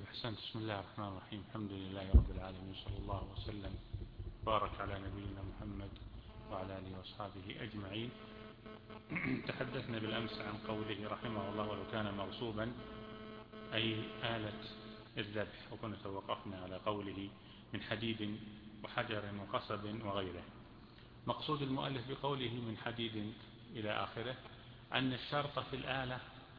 أحسنت. بسم الله الرحمن الرحيم. الحمد لله رب العالمين، صلى الله وسلم بارك على نبينا محمد وعلى آله وأصحابه أجمعين. تحدثنا بالأمس عن قوله رحمه الله ولو كان مغصوبا أي آلة الذبح، وكنا توقفنا على قوله من حديد وحجر وقصب وغيره. مقصود المؤلف بقوله من حديد إلى آخره أن الشرط في الآلة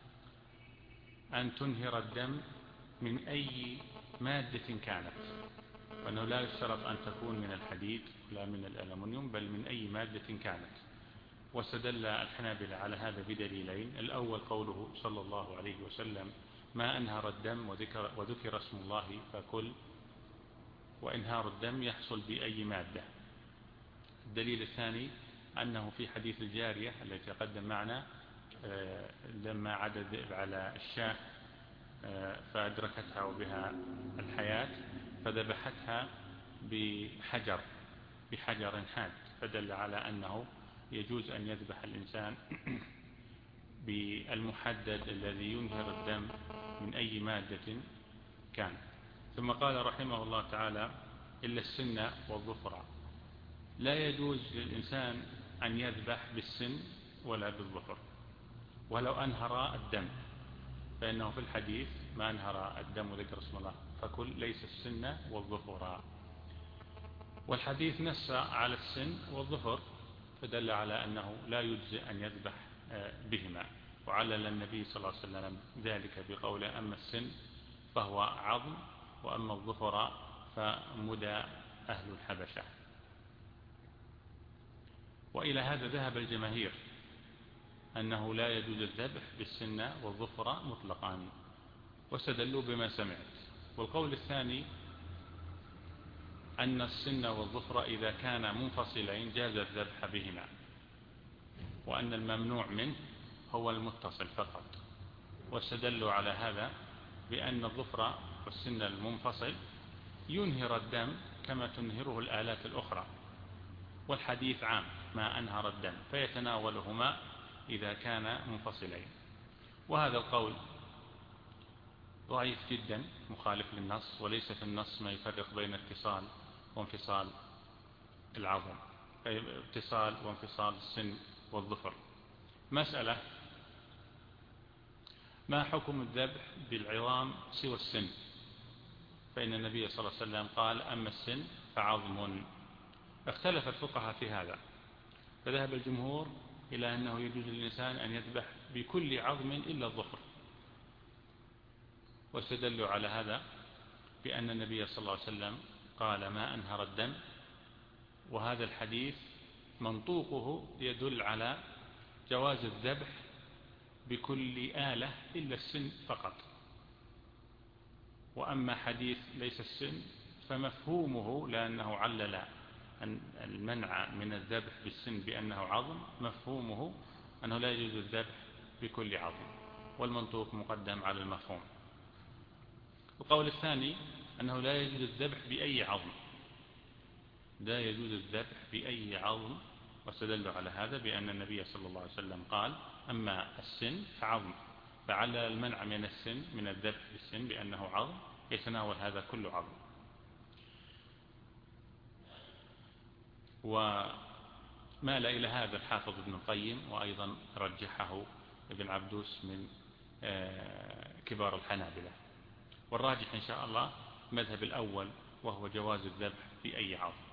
أن تنهر الدم من أي مادة كانت، وأنه لا يشترط أن تكون من الحديد ولا من الألمنيوم، بل من أي مادة كانت. واستدل الحنابلة على هذا بدليلين: الأول قوله صلى الله عليه وسلم ما أنهر الدم وذكر اسم الله فكل، وإنهار الدم يحصل بأي مادة. الدليل الثاني أنه في حديث الجارية التي تقدم معنا لما عاد الذئب على الشاة فأدركتها وبها الحياة فذبحتها بحجر حاد، فدل على أنه يجوز أن يذبح الإنسان بالمحدد الذي ينهر الدم من أي مادة كان. ثم قال رحمه الله تعالى إلا السن والظفر. لا يجوز للإنسان أن يذبح بالسن ولا بالظفر ولو أنهر الدم، فإنه في الحديث ما أنهر الدم وذكر اسم الله فكل ليس السن والظفر، والحديث نص على السن والظفر فدل على أنه لا يجزئ أن يذبح بهما. وعلل النبي صلى الله عليه وسلم ذلك بقوله أما السن فهو عظم وأما الظفر فمدى أهل الحبشة. وإلى هذا ذهب الجماهير أنه لا يجوز الذبح بالسن والظفر مطلقا، واستدلوا بما سمعت. والقول الثاني أن السن والظفر إذا كان منفصلين جاز الذبح بهما، وأن الممنوع منه هو المتصل فقط. واستدلوا على هذا بأن الظفر والسن المنفصل ينهر الدم كما تنهره الآلات الأخرى، والحديث عام ما أنهر الدم فيتناولهما إذا كان منفصلين. وهذا القول ضعيف جدا مخالف للنص، وليس في النص ما يفرق بين اتصال وانفصال العظم، اتصال وانفصال السن والظفر. مسألة: ما حكم الذبح بالعظام سوى السن؟ فإن النبي صلى الله عليه وسلم قال أما السن فعظم. اختلف الفقهاء في هذا، فذهب الجمهور إلى أنه يجوز للإنسان أن يذبح بكل عظم إلا الظفر، واستدلوا على هذا بأن النبي صلى الله عليه وسلم قال ما أنهر الدم، وهذا الحديث منطوقه يدل على جواز الذبح بكل آلة إلا السن فقط. وأما حديث ليس السن فمفهومه، لأنه علل المنع من الذبح بالسن بأنه عظم، مفهومه أنه لا يجوز الذبح بكل عظم، والمنطوق مقدم على المفهوم. القول الثاني أنه لا يجوز الذبح بأي عظم، لا يجوز الذبح بأي عظم، واستدلوا على هذا بأن النبي صلى الله عليه وسلم قال أما السن فعظم، فعلل المنع من السن من الذبح بالسن بأنه عظم يتناول هذا كل عظم. ومال إلى هذا الحافظ ابن القيم، وأيضا رجحه ابن عبدوس من كبار الحنابلة. والراجح إن شاء الله مذهب الأول، وهو جواز الذبح في أي عظم.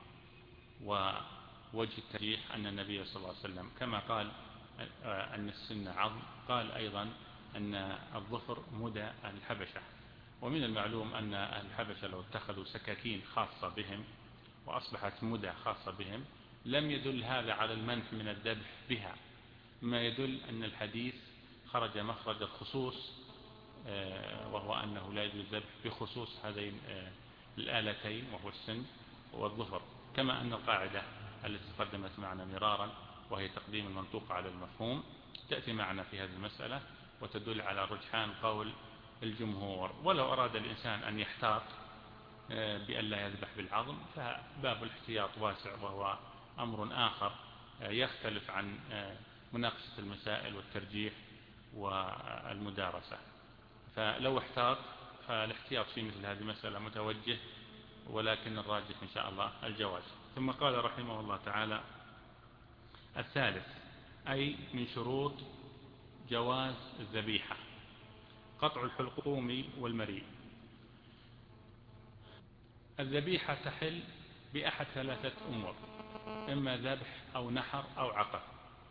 ووجه الترجيح أن النبي صلى الله عليه وسلم كما قال أن السن عظم قال أيضا أن الظفر مدى الحبشة. ومن المعلوم أن أهل الحبشة لو اتخذوا سكاكين خاصة بهم وأصبحت مدى خاصة بهم لم يدل هذا على المنع من الذبح بها، ما يدل أن الحديث خرج مخرج الخصوص، وهو أنه لا يجوز الذبح بخصوص هذين الآلتين وهو السن والظفر، كما أن القاعدة التي تقدمت معنا مرارا وهي تقديم المنطوق على المفهوم تأتي معنا في هذه المسألة وتدل على رجحان قول الجمهور. ولو أراد الإنسان أن يحتاط بأن لا يذبح بالعظم فباب الاحتياط واسع، وهو أمر آخر يختلف عن مناقشة المسائل والترجيح والمدارسة. فلو احتاط فالاحتياط في مثل هذه المسألة متوجه، ولكن الراجح إن شاء الله الجواز. ثم قال رحمه الله تعالى: الثالث، أي من شروط جواز الذبيحة، قطع الحلقوم والمريء. الذبيحة تحل بأحد ثلاثة أمور: إما ذبح أو نحر أو عقر.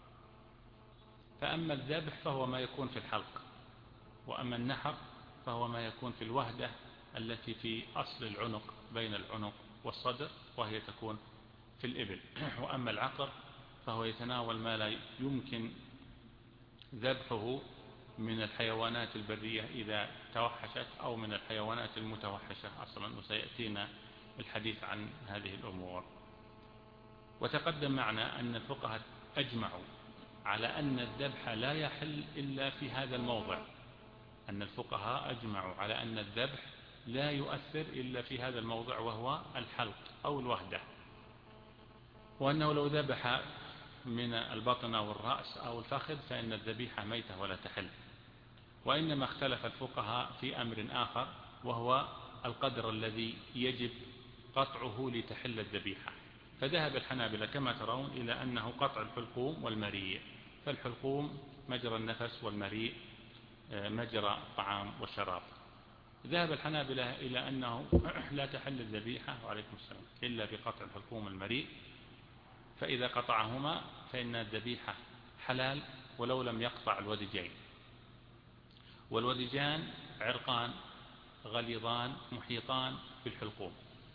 فأما الذبح فهو ما يكون في الحلق، وأما النحر فهو ما يكون في الوهدة التي في أصل العنق بين العنق والصدر، وهي تكون في الإبل. وأما العقر فهو يتناول ما لا يمكن ذبحه من الحيوانات البرية إذا توحشت، أو من الحيوانات المتوحشة أصلا، وسيأتينا الحديث عن هذه الأمور. وتقدم معنا أن الفقهاء أجمعوا على أن الذبح لا يحل إلا في هذا الموضع، أن الفقهاء أجمعوا على أن الذبح لا يؤثر إلا في هذا الموضع، وهو الحلق أو الوهدة، وأنه لو ذبح من البطن أو الرأس أو الفخذ فإن الذبيحة ميتة ولا تحل. وإنما اختلف الفقهاء في أمر آخر، وهو القدر الذي يجب قطعه لتحل الذبيحة. فذهب الحنابلة كما ترون إلى أنه قطع الحلقوم والمريء، فالحلقوم مجرى النفس، والمريء مجرى الطعام والشراب. ذهب الحنابلة إلى أنه لا تحل الذبيحة وعليكم السلام إلا بقطع الحلقوم والمريء، فإذا قطعهما فإن الذبيحة حلال ولو لم يقطع الودجين. والودجان عرقان غليظان محيطان بالحلقوم،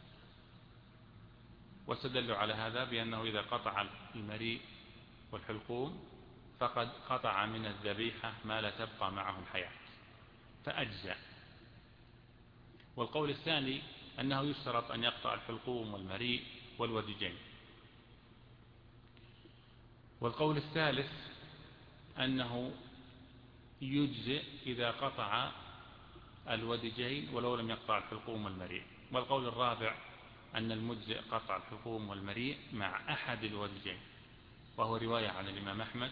واستدلوا على هذا بأنه إذا قطع المريء والحلقوم فقد قطع من الذبيحة ما لا تبقى معه الحياة فأجزأ. والقول الثاني أنه يشترط أن يقطع الحلقوم والمريء والودجين. والقول الثالث أنه يجزئ إذا قطع الودجين ولو لم يقطع الحلقوم والمريء. والقول الرابع أن المجزئ قطع الحلقوم والمريء مع أحد الودجين، وهو رواية عن الإمام أحمد،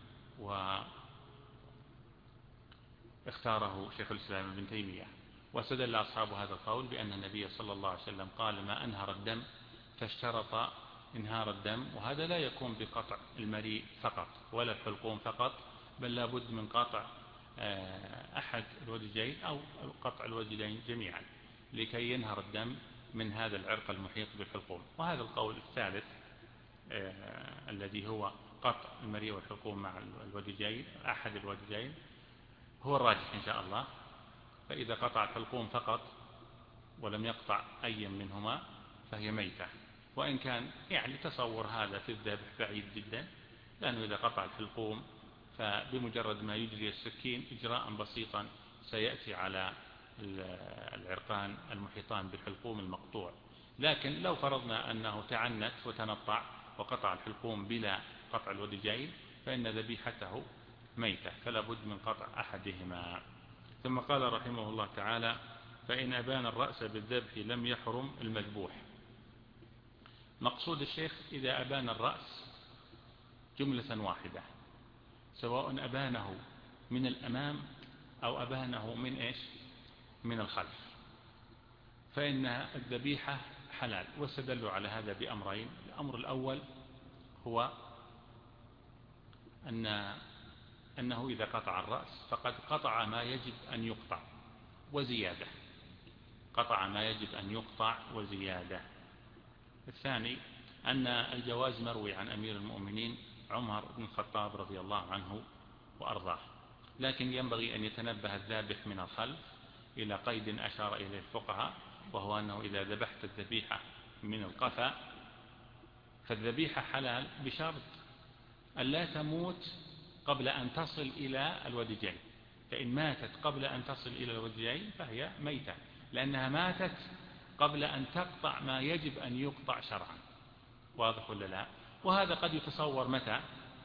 واختاره شيخ الإسلام ابن تيمية. واستدل أصحاب هذا القول بأن النبي صلى الله عليه وسلم قال: ما أنهر الدم، فاشترط انهار الدم، وهذا لا يكون بقطع المريء فقط ولا الحلقوم فقط، بل لابد من قطع أحد الودجين أو قطع الودجين جميعا لكي ينهر الدم من هذا العرق المحيط بالحلقوم. وهذا القول الثالث الذي هو قطع المريء والحلقوم مع الودجين أحد الودجين هو الراجح إن شاء الله. فإذا قطع الحلقوم فقط ولم يقطع أي منهما فهي ميتة، وإن كان يعني تصور هذا في الذبح بعيد جدا، لأنه إذا قطع الحلقوم فبمجرد ما يجري السكين إجراء بسيطا سيأتي على العرقان المحيطان بالحلقوم المقطوع. لكن لو فرضنا أنه تعنت وتنطع وقطع الحلقوم بلا قطع الودجين فإن ذبيحته ميتة، فلا بد من قطع أحدهما. ثم قال رحمه الله تعالى: فإن أبان الرأس بالذبح لم يحرم المذبوح. مقصود الشيخ إذا أبان الرأس جملة واحدة، سواء أبانه من الأمام أو أبانه من إيش؟ من الخلف، فإن الذبيحة حلال. واستدلوا على هذا بأمرين: الأمر الأول هو أنه إذا قطع الرأس فقد قطع ما يجب أن يقطع وزيادة، قطع ما يجب أن يقطع وزيادة. الثاني أن الجواز مروي عن أمير المؤمنين عمر بن الخطاب رضي الله عنه وأرضاه، لكن ينبغي أن يتنبه الذابح من الخلف إلى قيد أشار إليه الفقهاء، وهو أنه إذا ذبحت الذبيحة من القفا فالذبيحة حلال بشرط أن لا تموت قبل أن تصل إلى الودجين. فإن ماتت قبل أن تصل إلى الودجين فهي ميتة، لأنها ماتت قبل أن تقطع ما يجب أن يقطع شرعا. واضح ولا لا؟ وهذا قد يتصور متى؟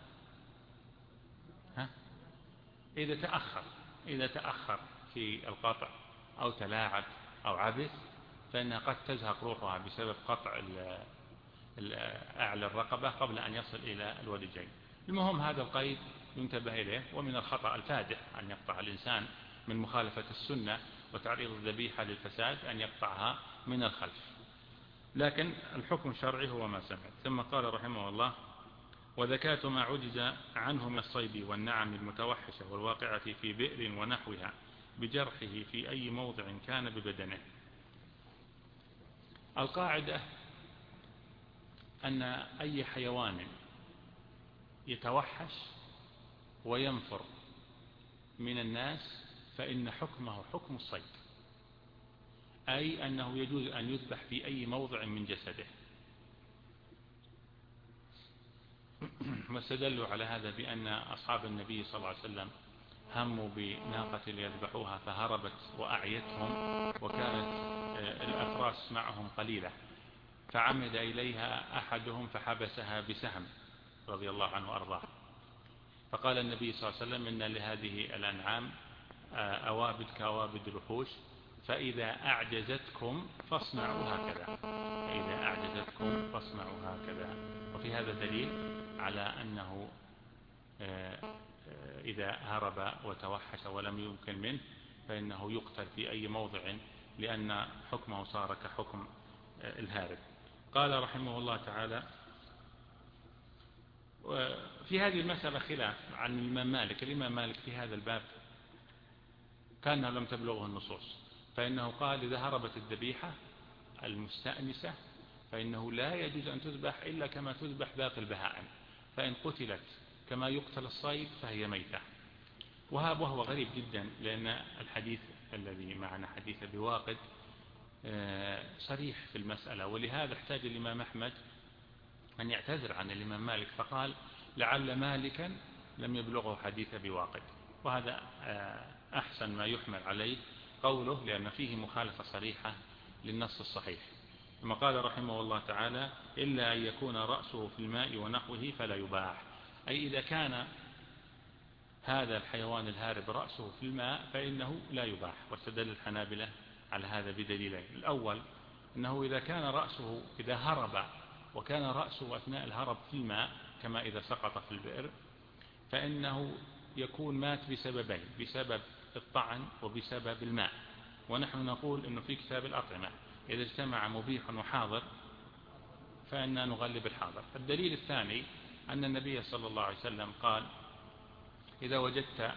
إذا تأخر في القطع أو تلاعب أو عبث فإنها قد تزهق روحها بسبب قطع أعلى الرقبة قبل أن يصل إلى الودجين. المهم هذا القيد ينتبه إليه. ومن الخطأ الفادح أن يقطع الإنسان من مخالفة السنة وتعريض الذبيحة للفساد أن يقطعها من الخلف، لكن الحكم الشرعي هو ما سمعت. ثم قال رحمه الله: وذكاة ما عجز عنه من الصيد والنعم المتوحشة والواقعة في بئر ونحوها بجرحه في أي موضع كان ببدنه. القاعدة أن أي حيوان يتوحش وينفر من الناس فإن حكمه حكم الصيد، أي أنه يجوز أن يذبح في أي موضع من جسده. واستدلوا على هذا بأن أصحاب النبي صلى الله عليه وسلم هموا بناقة ليذبحوها فهربت وأعيتهم، وكانت الأفراس معهم قليلة، فعمد إليها أحدهم فحبسها بسهم رضي الله عنه وأرضاه، فقال النبي صلى الله عليه وسلم: إن لهذه الأنعام أوابد كأوابد الوحوش، فإذا أعجزتكم فاصنعوا هكذا، فإذا أعجزتكم فاصنعوا هكذا. وفي هذا دليل على أنه إذا هرب وتوحش ولم يمكن منه فإنه يقتل في أي موضع، لأن حكمه صار كحكم الهارب. قال رحمه الله تعالى: في هذه المسألة خلاف عن الإمام مالك. الإمام مالك في هذا الباب كان لم تبلغه النصوص، فإنه قال: إذا هربت الذبيحة المستأنسة فإنه لا يجوز أن تذبح إلا كما تذبح باقي البهائم، فإن قتلت كما يقتل الصيد فهي ميتة. وهو غريب جدا، لأن الحديث الذي معنا حديث بواقد صريح في المسألة، ولهذا احتاج الإمام أحمد أن يعتذر عن الإمام مالك، فقال: لعل مالكا لم يبلغه حديث بواقد. وهذا أحسن ما يحمل عليه قوله، لأن فيه مخالفة صريحة للنص الصحيح. ثم قال رحمه الله تعالى: إلا أن يكون رأسه في الماء ونحوه فلا يباح، أي إذا كان هذا الحيوان الهارب رأسه في الماء فإنه لا يباح. واستدل الحنابلة على هذا بدليلين: الأول أنه إذا هرب وكان رأسه أثناء الهرب في الماء كما إذا سقط في البئر، فإنه يكون مات بسببين: بسبب الطعن وبسبب الماء. ونحن نقول أنه في كتاب الأطعمة إذا اجتمع مبيح وحاضر فإننا نغلب الحاضر. الدليل الثاني أن النبي صلى الله عليه وسلم قال: إذا وجدت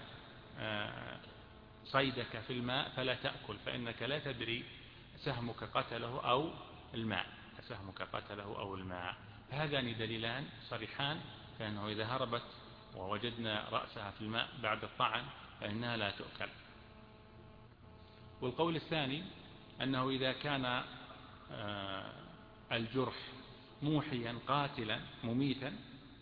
صيدك في الماء فلا تأكل، فإنك لا تدري سهمك قتله أو الماء، سهمك قتله أو الماء. فهذان دليلان صريحان، فإنه إذا هربت ووجدنا رأسها في الماء بعد الطعن فإنها لا تؤكل. والقول الثاني أنه إذا كان الجرح موحيا قاتلا مميتا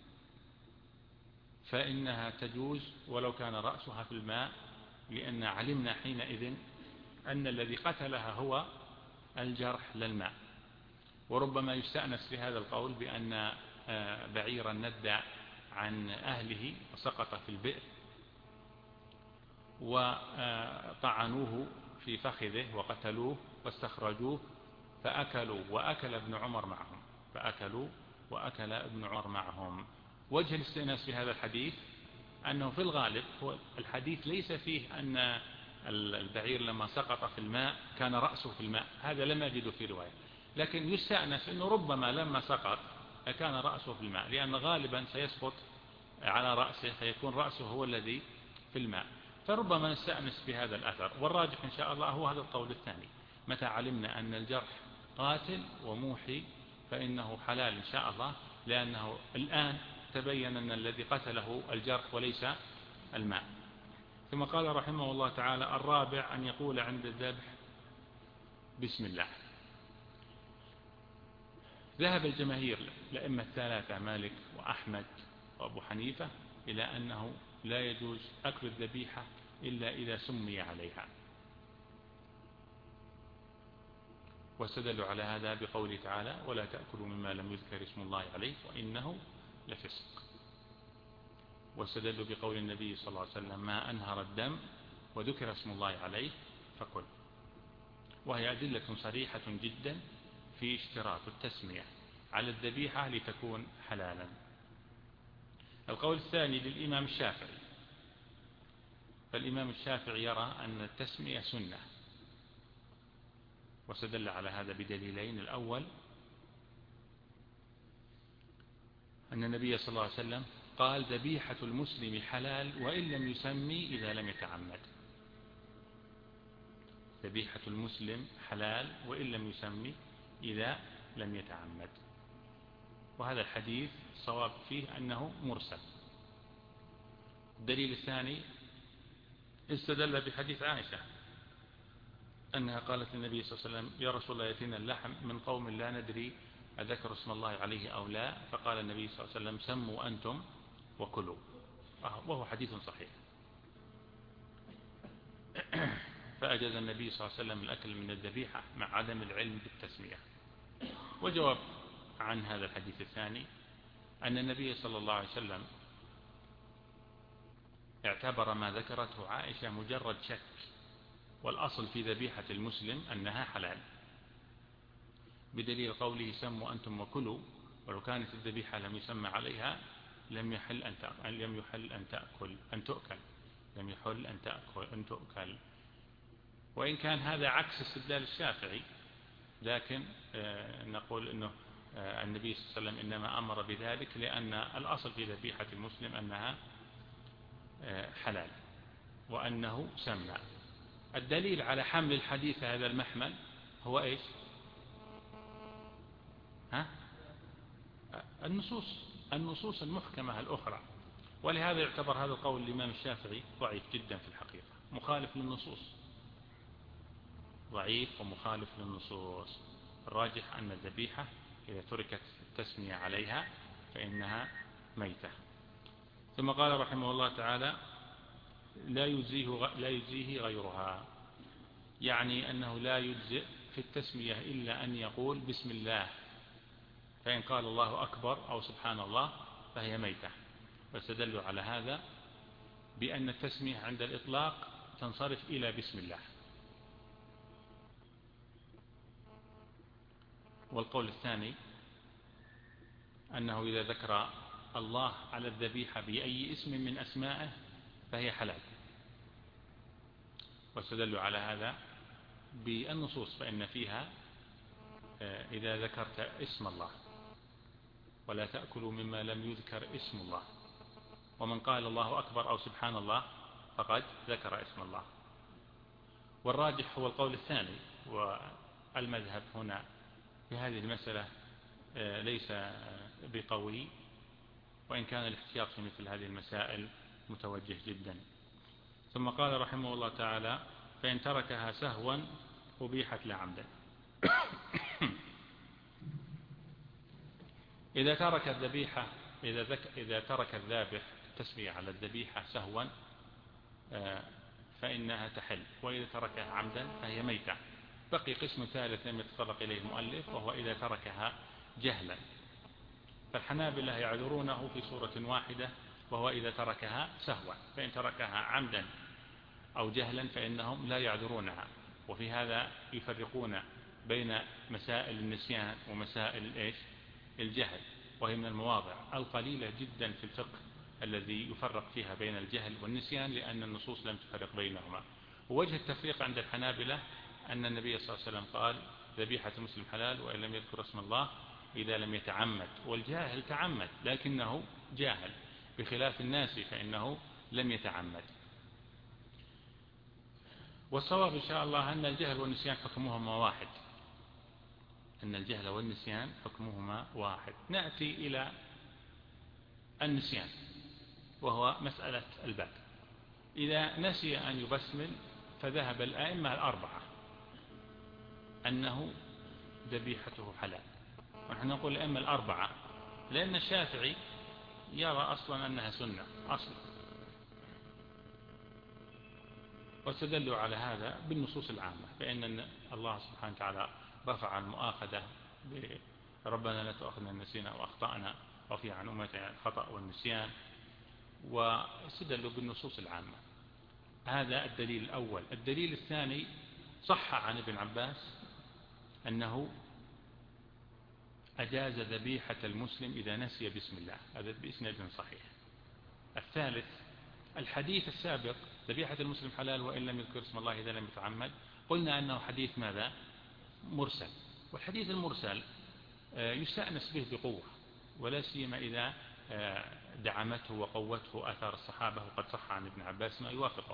فإنها تجوز ولو كان رأسها في الماء، لأن علمنا حينئذ أن الذي قتلها هو الجرح لا الماء. وربما يستأنس في هذا القول بأن بعيرا ندى عن أهله وسقط في البئر وطعنوه في فخذه وقتلوه واستخرجوه فأكلوا وأكل ابن عمر معهم، فأكلوا وأكل ابن عمر معهم. وجه الاستئناس في هذا الحديث أنه في الغالب هو الحديث ليس فيه أن البعير لما سقط في الماء كان رأسه في الماء، هذا لم يجد في رواية، لكن يستأنس أنه ربما لما سقط كان رأسه في الماء، لأن غالبا سيسقط على رأسه فيكون رأسه هو الذي في الماء، فربما نستأنس بهذا الأثر. والراجح إن شاء الله هو هذا القول الثاني: متى علمنا أن الجرح قاتل وموحي فإنه حلال إن شاء الله، لأنه الآن تبين أن الذي قتله الجرح وليس الماء. ثم قال رحمه الله تعالى: الرابع أن يقول عند الذبح بسم الله. ذهب الجماهير الأئمة الثلاثة مالك وأحمد وأبو حنيفة إلى أنه لا يجوز أكل الذبيحة إلا إذا سمي عليها، واستدلوا على هذا بقوله تعالى: ولا تأكلوا مما لم يذكر اسم الله عليه وإنه لفسق. واستدلوا بقول النبي صلى الله عليه وسلم: ما أنهر الدم وذكر اسم الله عليه فكل. وهي أدلة صريحة جدا في اشتراط التسمية على الذبيحة لتكون حلالا. القول الثاني للإمام الشافعي، فالإمام الشافعي يرى أن التسمية سنة، واستدل على هذا بدليلين. الأول أن النبي صلى الله عليه وسلم قال ذبيحة المسلم حلال وإن لم يسمي إذا لم يتعمد. ذبيحة المسلم حلال وإن لم يسمي إذا لم يتعمد. وهذا الحديث الصواب فيه أنه مرسل. الدليل الثاني استدل بحديث عائشة أنها قالت للنبي صلى الله عليه وسلم يا رسول الله يأتينا اللحم من قوم لا ندري أذكر اسم الله عليه أو لا، فقال النبي صلى الله عليه وسلم سموا أنتم وكلوا، وهو حديث صحيح. فأجاز النبي صلى الله عليه وسلم الأكل من الذبيحة مع عدم العلم بالتسمية. وجواب عن هذا الحديث الثاني أن النبي صلى الله عليه وسلم اعتبر ما ذكرته عائشة مجرد شك، والأصل في ذبيحة المسلم أنها حلال، بدليل قوله سموا أنتم وكلوا، ولو كانت الذبيحة لم يسمى عليها لم يحل أن تؤكل. وإن كان هذا عكس استدلال الشافعي، لكن نقول أنه النبي صلى الله عليه وسلم إنما أمر بذلك لأن الأصل في ذبيحة المسلم أنها حلال وأنه سمى. الدليل على حمل الحديث هذا المحمل هو إيش؟ النصوص المحكمة الأخرى. ولهذا يعتبر هذا القول الإمام الشافعي ضعيف جدا في الحقيقة، مخالف للنصوص، ضعيف ومخالف للنصوص. الراجح أن الذبيحة إذا تركت التسمية عليها فإنها ميتة. ثم قال رحمه الله تعالى لا يجزيه غيرها، يعني أنه لا يجزئ في التسمية إلا أن يقول بسم الله، فإن قال الله أكبر أو سبحان الله فهي ميتة. واستدلوا على هذا بأن التسمية عند الإطلاق تنصرف إلى بسم الله. والقول الثاني أنه إذا ذكر الله على الذبيحة بأي اسم من أسمائه فهي حلال. واستدلوا على هذا بالنصوص، فإن فيها إذا ذكرت اسم الله ولا تأكلوا مما لم يذكر اسم الله، ومن قال الله أكبر أو سبحان الله فقد ذكر اسم الله. والراجح هو القول الثاني، والمذهب هنا في هذه المسألة ليس بقوي، وإن كان الاحتياط في مثل هذه المسائل متوجه جدا. ثم قال رحمه الله تعالى فإن تركها سهوا أبيحت لا عمدا. إذا ترك الذبيحة إذا ترك الذابح التسمية على الذبيحة سهوا فإنها تحل، وإذا تركها عمدا فهي ميتة. بقي قسم ثالث لم يتطرق إليه المؤلف، وهو إذا تركها جهلا. فالحنابلة يعذرونه في صورة واحدة، وهو إذا تركها سهوا. فإن تركها عمدا أو جهلا فإنهم لا يعذرونها. وفي هذا يفرقون بين مسائل النسيان ومسائل الجهل، وهي من المواضع القليلة جدا في الفقه الذي يفرق فيها بين الجهل والنسيان، لأن النصوص لم تفرق بينهما. ووجه التفريق عند الحنابلة أن النبي صلى الله عليه وسلم قال ذبيحة مسلم حلال وإن لم يذكر اسم الله إذا لم يتعمد. والجاهل تعمد لكنه جاهل، بخلاف الناس فإنه لم يتعمد. والصواب إن شاء الله أن الجهل والنسيان حكمهما واحد، أن الجهل والنسيان حكمهما واحد. نأتي إلى النسيان، وهو مسألة الباب. إذا نسي أن يبسمل فذهب الآئمة الأربعة أنه ذبيحته حلال. ونحن نقول الآئمة الأربعة لأن الشافعي يرى أصلا أنها سنة أصلا، واستدلوا على هذا بالنصوص العامة، فإن الله سبحانه وتعالى رفع المؤاخذة ربنا لا تؤاخذنا إن نسينا وأخطأنا، وفي عن أمتنا الخطأ والنسيان، واستدلوا بالنصوص العامة. هذا الدليل الأول. الدليل الثاني صح عن ابن عباس أنه أجاز ذبيحة المسلم إذا نسي بسم الله، هذا بإسناد صحيح. الثالث الحديث السابق ذبيحة المسلم حلال وإن لم يذكر اسم الله إذا لم يتعمد، قلنا أنه حديث ماذا؟ مرسل. والحديث المرسل يستأنس به بقوة، ولا سيما إذا دعمته وقوته آثار الصحابة، وقد صح عن ابن عباس ما يوافقه.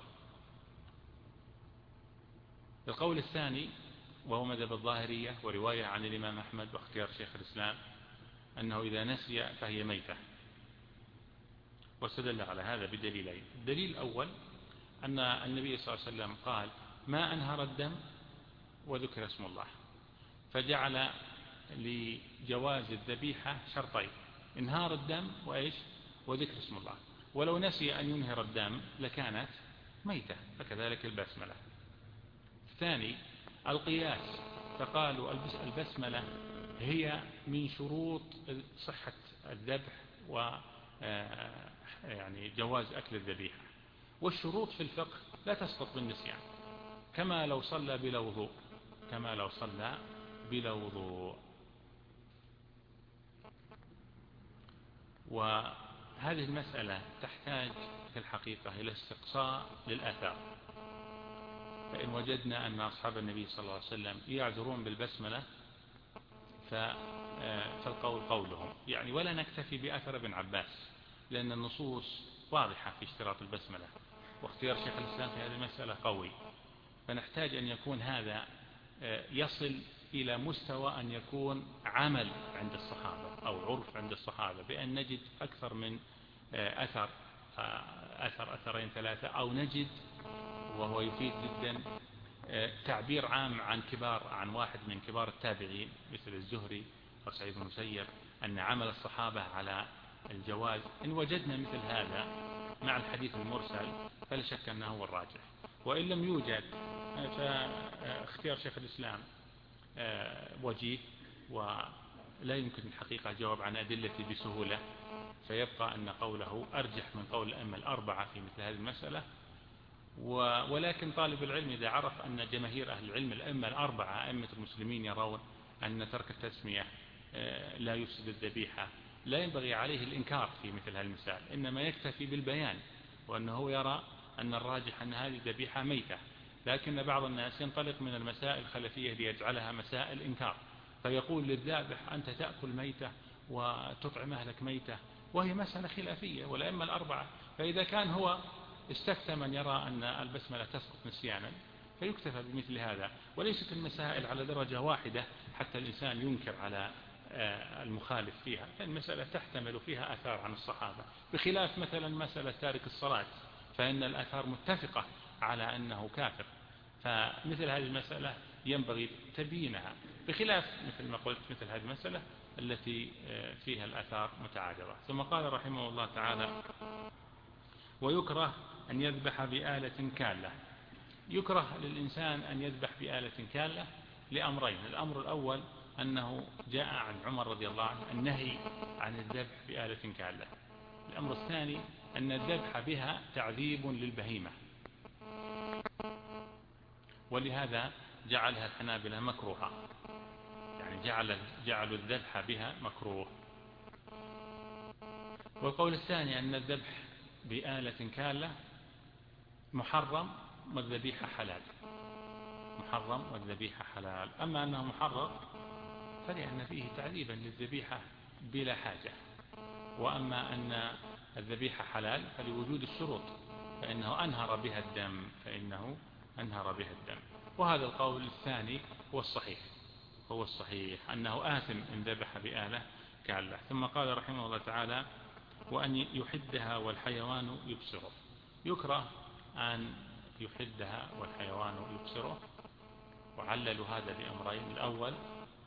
القول الثاني وهو مذهب الظاهرية ورواية عن الإمام أحمد واختيار شيخ الإسلام أنه إذا نسي فهي ميتة، واستدل على هذا بدليلين. الدليل الأول أن النبي صلى الله عليه وسلم قال ما أنهر الدم وذكر اسم الله، فجعل لجواز الذبيحة شرطين: انهار الدم وذكر اسم الله. ولو نسي أن ينهر الدم لكانت ميتة، فكذلك البسملة. الثاني القياس، فقالوا البسملة هي من شروط صحة الذبح يعني جواز أكل الذبيحة، والشروط في الفقه لا تسقط بالنسيان، كما لو صلى بلا وضوء. وهذه المسألة تحتاج في الحقيقة إلى استقصاء للآثار، فإن وجدنا أن أصحاب النبي صلى الله عليه وسلم يعذرون بالبسملة فالقول قولهم يعني، ولا نكتفي بأثر ابن عباس، لأن النصوص واضحة في اشتراط البسملة، واختيار شيخ الإسلام في هذه المسألة قوي. فنحتاج أن يكون هذا يصل إلى مستوى أن يكون عمل عند الصحابة أو عرف عند الصحابة، بأن نجد أكثر من أثرين ثلاثة، أو نجد وهو يفيد جدا تعبير عام عن واحد من كبار التابعين مثل الزهري وسعيد بن المسيب أن عمل الصحابة على الجواز. إن وجدنا مثل هذا مع الحديث المرسل فلا شك أنه هو الراجح، وإن لم يوجد فاختيار شيخ الإسلام وجيه، ولا يمكن الحقيقة جواب عن أدلته بسهولة، فيبقى أن قوله أرجح من قول الأئمة الأربعة في مثل هذه المسألة. ولكن طالب العلم إذا عرف أن جماهير أهل العلم الأئمة الأربعة أئمة المسلمين يرون أن ترك التسمية لا يفسد الذبيحة، لا ينبغي عليه الإنكار في مثل هالمسائل، إنما يكتفي بالبيان، وأنه يرى أن الراجح أن هذه الذبيحة ميتة. لكن بعض الناس ينطلق من المسائل الخلفية ليجعلها مسائل إنكار، فيقول للذابح أنت تأكل ميتة وتطعم أهلك ميتة، وهي مسألة خلافية والأئمة الأربعة. فإذا كان هو استفتى من يرى أن البسملة تسقط نسيانا فيكتفى بمثل هذا، وليست المسائل على درجة واحدة حتى الإنسان ينكر على المخالف فيها، فالمسألة تحتمل فيها آثار عن الصحابة، بخلاف مثلا مسألة تارك الصلاة فإن الآثار متفقة على أنه كافر، فمثل هذه المسألة ينبغي تبيينها، بخلاف مثل ما قلت مثل هذه المسألة التي فيها الآثار متعارضة. ثم قال رحمه الله تعالى: ويكره أن يذبح بآلة كالة. يكره للإنسان أن يذبح بآلة كالة لأمرين: الأمر الأول أنه جاء عن عمر رضي الله عنه النهي عن الذبح بآلة كالة. الأمر الثاني أن الذبح بها تعذيب للبهيمة، ولهذا جعلها الحنابلة مكروها، يعني جعلوا الذبح بها مكروه. والقول الثاني أن الذبح بآلة كالة محرم والذبيحة حلال، محرم والذبيحة حلال. أما أنه محرم فلأن فيه تعذيبا للذبيحة بلا حاجة، وأما أن الذبيحة حلال فلوجود الشروط، فإنه أنهر أنهر بها الدم. وهذا القول الثاني هو الصحيح أنه آثم إن ذبح بآلة كالة. ثم قال رحمه الله تعالى: وأن يحدها والحيوان يبصره. يكره أن يحدها والحيوان يبصره، وعللوا هذا بأمرين: الأول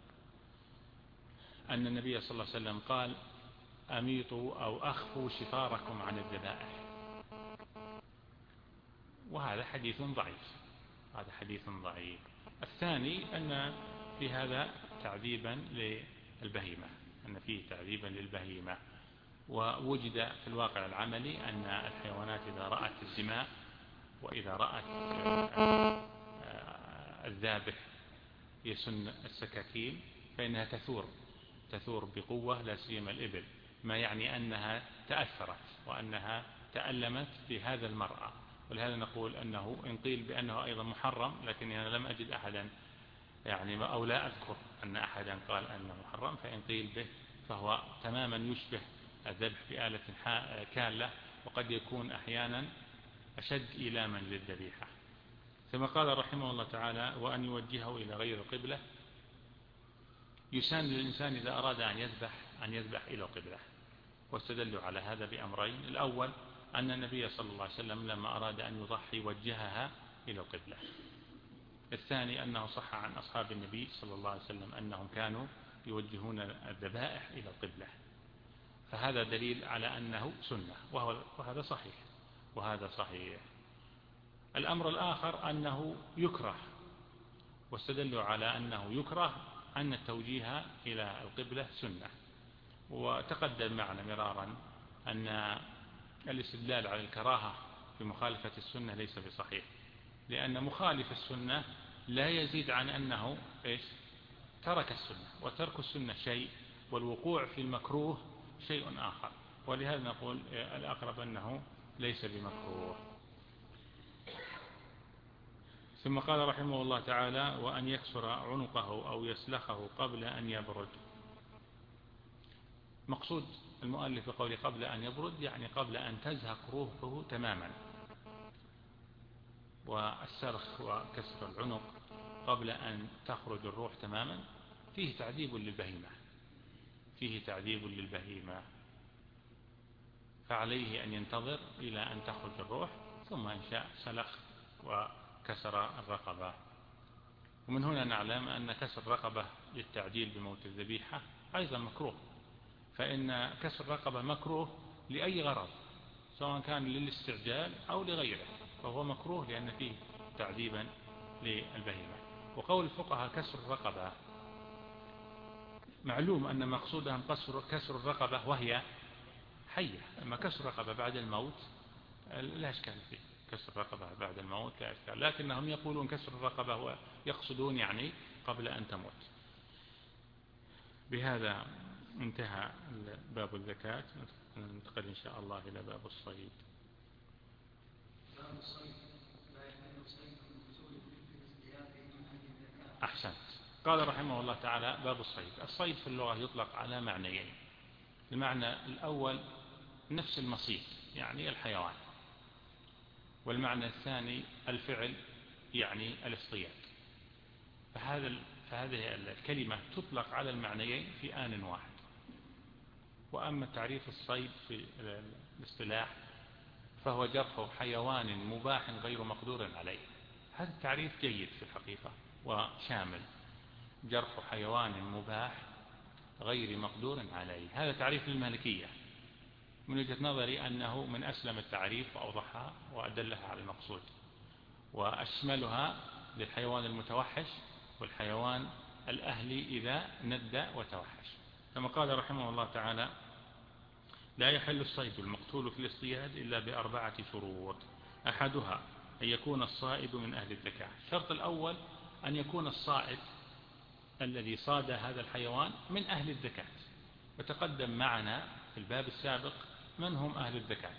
أن النبي صلى الله عليه وسلم قال: أميطوا أو أخفوا شفاركم عن الذبائح، وهذا حديث ضعيف. الثاني أن في هذا تعذيبا للبهيمة، ووجد في الواقع العملي أن الحيوانات إذا رأت الدماء وإذا رأت الذابح يسن السكاكين فإنها تثور بقوة، لا سيما الإبل، ما يعني أنها تأثرت وأنها تألمت بهذا المرأة. ولهذا نقول أنه إن قيل بأنه أيضا محرم، لكن أنا لم أجد أحدا يعني أو لا أذكر أن أحدا قال أنه محرم، فإن قيل به فهو تماما يشبه الذبح بآلة كالة، وقد يكون أحيانا أشد إيلاما للذبيحة. ثم قال رحمه الله تعالى: وأن يوجهه إلى غير القبلة. يسان للإنسان إذا أراد أن يذبح إلى القبلة، واستدلوا على هذا بأمرين: الأول أن النبي صلى الله عليه وسلم لما أراد أن يضحي وجهها إلى القبلة. الثاني أنه صح عن أصحاب النبي صلى الله عليه وسلم أنهم كانوا يوجهون الذبائح إلى القبلة، فهذا دليل على أنه سنة، وهذا صحيح. الأمر الآخر أنه يكره، واستدلوا على أنه يكره أن التوجيه إلى القبلة سنة. وتقدم معنا مرارا أن الاستدلال على الكراهة بمخالفة السنة ليس بصحيح، لأن مخالف السنة لا يزيد عن أنه ترك السنة، وترك السنة شيء والوقوع في المكروه شيء آخر، ولهذا نقول الأقرب أنه ليس بمكروه. ثم قال رحمه الله تعالى: وأن يكسر عنقه أو يسلخه قبل أن يبرد. مقصود المؤلف بقوله قبل أن يبرد يعني قبل أن تزهق روحه تماما، والسلخ وكسر العنق قبل أن تخرج الروح تماما فيه تعذيب للبهيمة، فعليه أن ينتظر إلى أن تخرج الروح، ثم إن شاء سلخ وكسر الرقبة. ومن هنا نعلم أن كسر الرقبة للتعجيل بموت الذبيحة أيضا مكروه، فإن كسر الرقبة مكروه لأي غرض، سواء كان للاستعجال أو لغيره، فهو مكروه لأن فيه تعذيبا للبهيمة. وقول الفقهاء كسر الرقبة، معلوم أن مقصودهم كسر الرقبة وهي حية، أما كسر الرقبة بعد الموت لا إشكال فيه، كسر الرقبة بعد الموت لا إشكال، لكنهم يقولون كسر الرقبة ويقصدون يعني قبل أن تموت. بهذا انتهى باب الزكاة، ننتقل إن شاء الله إلى باب الصيد. أحسنت. قال رحمه الله تعالى: باب الصيد. الصيد في اللغة يطلق على معنيين: المعنى الأول نفس المصيد يعني الحيوان، والمعنى الثاني الفعل يعني الاصطياد. فهذه الكلمة تطلق على المعنيين في آن واحد. وأما تعريف الصيد في الاصطلاح فهو جرح حيوان مباح غير مقدور عليه. هذا التعريف جيد في الحقيقة وشامل: جرح حيوان مباح غير مقدور عليه. هذا تعريف للمالكية، من وجهة نظري أنه من أسلم التعريف وأوضحها وأدلها على المقصود، وأشملها للحيوان المتوحش والحيوان الأهلي إذا ند وتوحش. كما قال رحمه الله تعالى: لا يحل الصيد المقتول في الاصطياد إلا ب4 شروط: أحدها أن يكون الصائد من أهل الزكاة. الشرط الأول أن يكون الصائد الذي صاد هذا الحيوان من أهل الزكاة، وتقدم معنا في الباب السابق من هم أهل الزكاة،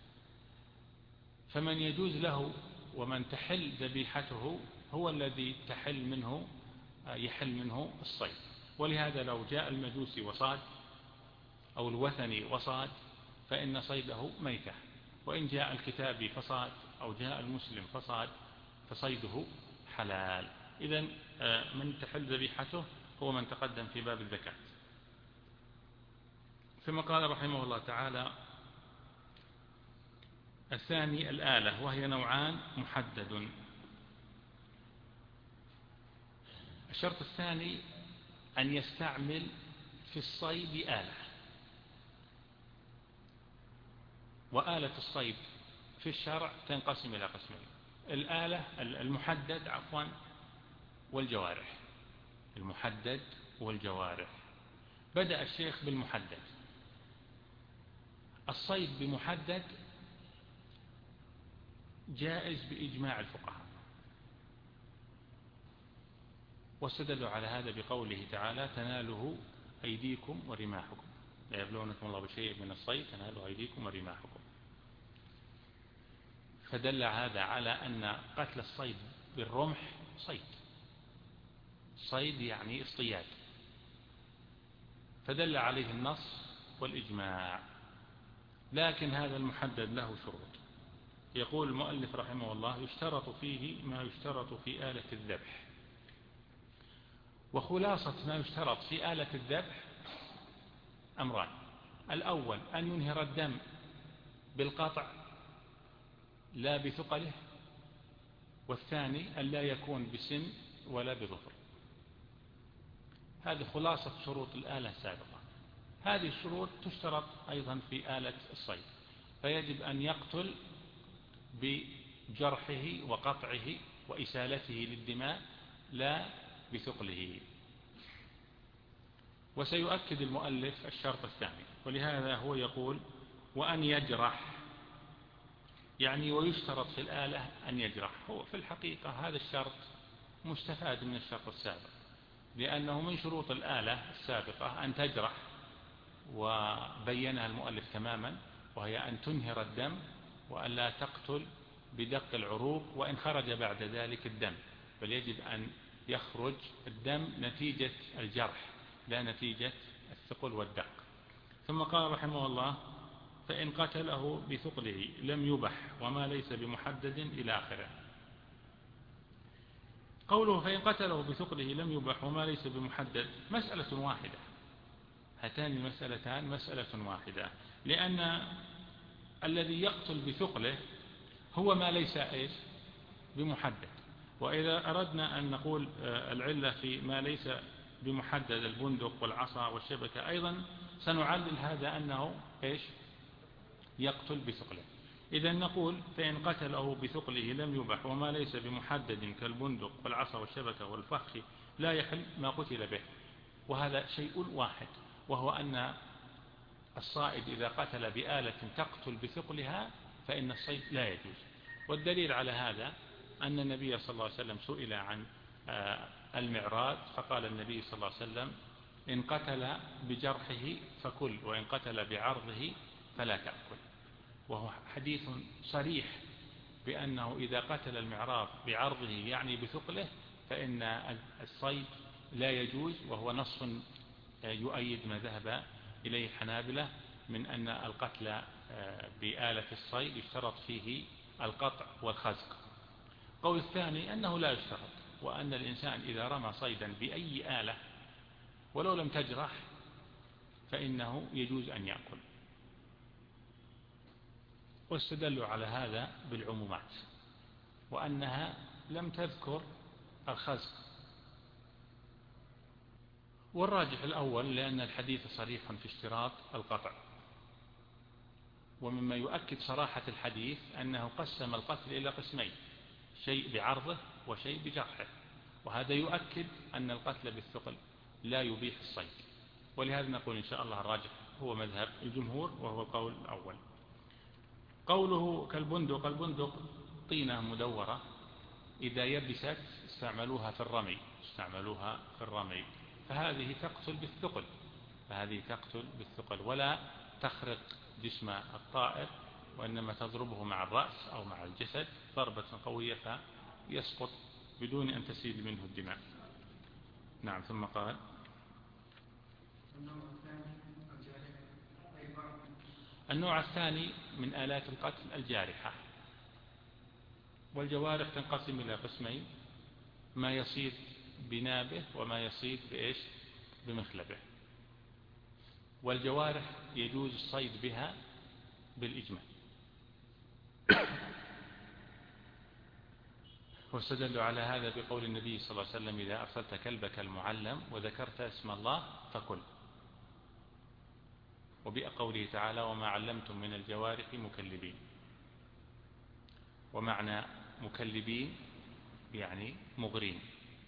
فمن يجوز له ومن تحل ذبيحته هو الذي يحل منه الصيد. ولهذا لو جاء المجوسي وصاد أو الوثني وصاد فإن صيده ميتة، وإن جاء الكتابي فصاد أو جاء المسلم فصاد فصيده حلال. إذن من تحل ذبيحته هو من تقدم في باب الزكاة. ثم قال رحمه الله تعالى: الثاني الآلة، وهي نوعان محدد. الشرط الثاني أن يستعمل في الصيد آلة. وآلة الصيد في الشرع تنقسم إلى قسمين: الآلة المحدد والجوارح. المحدد والجوارح. بدأ الشيخ بالمحدد. الصيد بمحدد جائز بإجماع الفقهاء، واستدلوا على هذا بقوله تعالى: تناله أيديكم ورماحكم، لا يبلونكم الله بشيء من الصيد تناله أيديكم ورماحكم. فدل هذا على أن قتل الصيد بالرمح صيد يعني اصطياد، فدل عليه النص والإجماع. لكن هذا المحدد له شروط. يقول المؤلف رحمه الله: يشترط فيه ما يشترط في آلة الذبح. وخلاصة ما يشترط في آلة الذبح أمران: الأول أن ينهر الدم بالقطع لا بثقله، والثاني أن لا يكون بسن ولا بظفر. هذه خلاصة شروط الآلة السابقة. هذه الشروط تشترط أيضا في آلة الصيد، فيجب أن يقتل بجرحه وقطعه وإسالته للدماء لا بثقله. وسيؤكد المؤلف الشرط الثاني، ولهذا هو يقول: وأن يجرح، يعني ويشترط في الآلة أن يجرح. هو في الحقيقة هذا الشرط مستفاد من الشرط السابق، لأنه من شروط الآلة السابقة أن تجرح، وبينها المؤلف تماما، وهي أن تنهر الدم وأن لا تقتل بدق العروق وإن خرج بعد ذلك الدم، بل يجب أن يخرج الدم نتيجة الجرح لا نتيجة الثقل والدق. ثم قال رحمه الله: فإن قتله بثقله لم يبح وما ليس بمحدد إلى آخره. قوله فإن قتله بثقله لم يبح وما ليس بمحدد مسألة واحدة، هاتان المسألتان مسألة واحدة، لأن الذي يقتل بثقله هو ما ليس بمحدد. وإذا أردنا أن نقول العلة في ما ليس بمحدد البندق والعصا والشبكة أيضا سنعلل هذا أنه يقتل بثقله. إذا نقول فإن قتله بثقله لم يبح وما ليس بمحدد كالبندق والعصا والشبكة والفخ لا يحل ما قتل به. وهذا شيء واحد، وهو أن الصائد إذا قتل بآلة تقتل بثقلها فإن الصيد لا يجوز. والدليل على هذا أن النبي صلى الله عليه وسلم سئل عن المعراض، فقال النبي صلى الله عليه وسلم: إن قتل بجرحه فكل، وإن قتل بعرضه فلا تأكل. وهو حديث صريح بأنه إذا قتل المعراض بعرضه يعني بثقله فإن الصيد لا يجوز، وهو نص يؤيد ما ذهب إليه الحنابلة من أن القتل بآلة الصيد يشترط فيه القطع والخزق. قول الثاني أنه لا يشترط، وأن الإنسان إذا رمى صيدا بأي آلة ولو لم تجرح فإنه يجوز أن يأكل. واستدلوا على هذا بالعمومات، وأنها لم تذكر الخزق. والراجح الأول لأن الحديث صريح في اشتراط القطع. ومما يؤكد صراحة الحديث أنه قسم القتل إلى قسمين: شيء بعرضه وشيء بجرحه، وهذا يؤكد أن القتل بالثقل لا يبيح الصيد. ولهذا نقول إن شاء الله الراجح هو مذهب الجمهور، وهو القول الأول. قوله كالبندق: البندق طينة مدورة إذا يبست استعملوها في الرمي، فهذه تقتل بالثقل ولا تخرق جسم الطائر، وإنما تضربه مع الرأس أو مع الجسد ضربة قوية فيسقط بدون أن تسيل منه الدماء. نعم. ثم قال: النوع الثاني من آلات القتل الجارحة. والجوارح تنقسم إلى قسمين: ما يصيد بنابه وما يصيد بمخلبه. والجوارح يجوز الصيد بها بالإجماع. واستدلوا على هذا بقول النبي صلى الله عليه وسلم: إذا أرسلت كلبك المعلم وذكرت اسم الله فكل. وبقوله تعالى: وما علمتم من الجوارح مكلبين. ومعنى مكلبين يعني مغرين.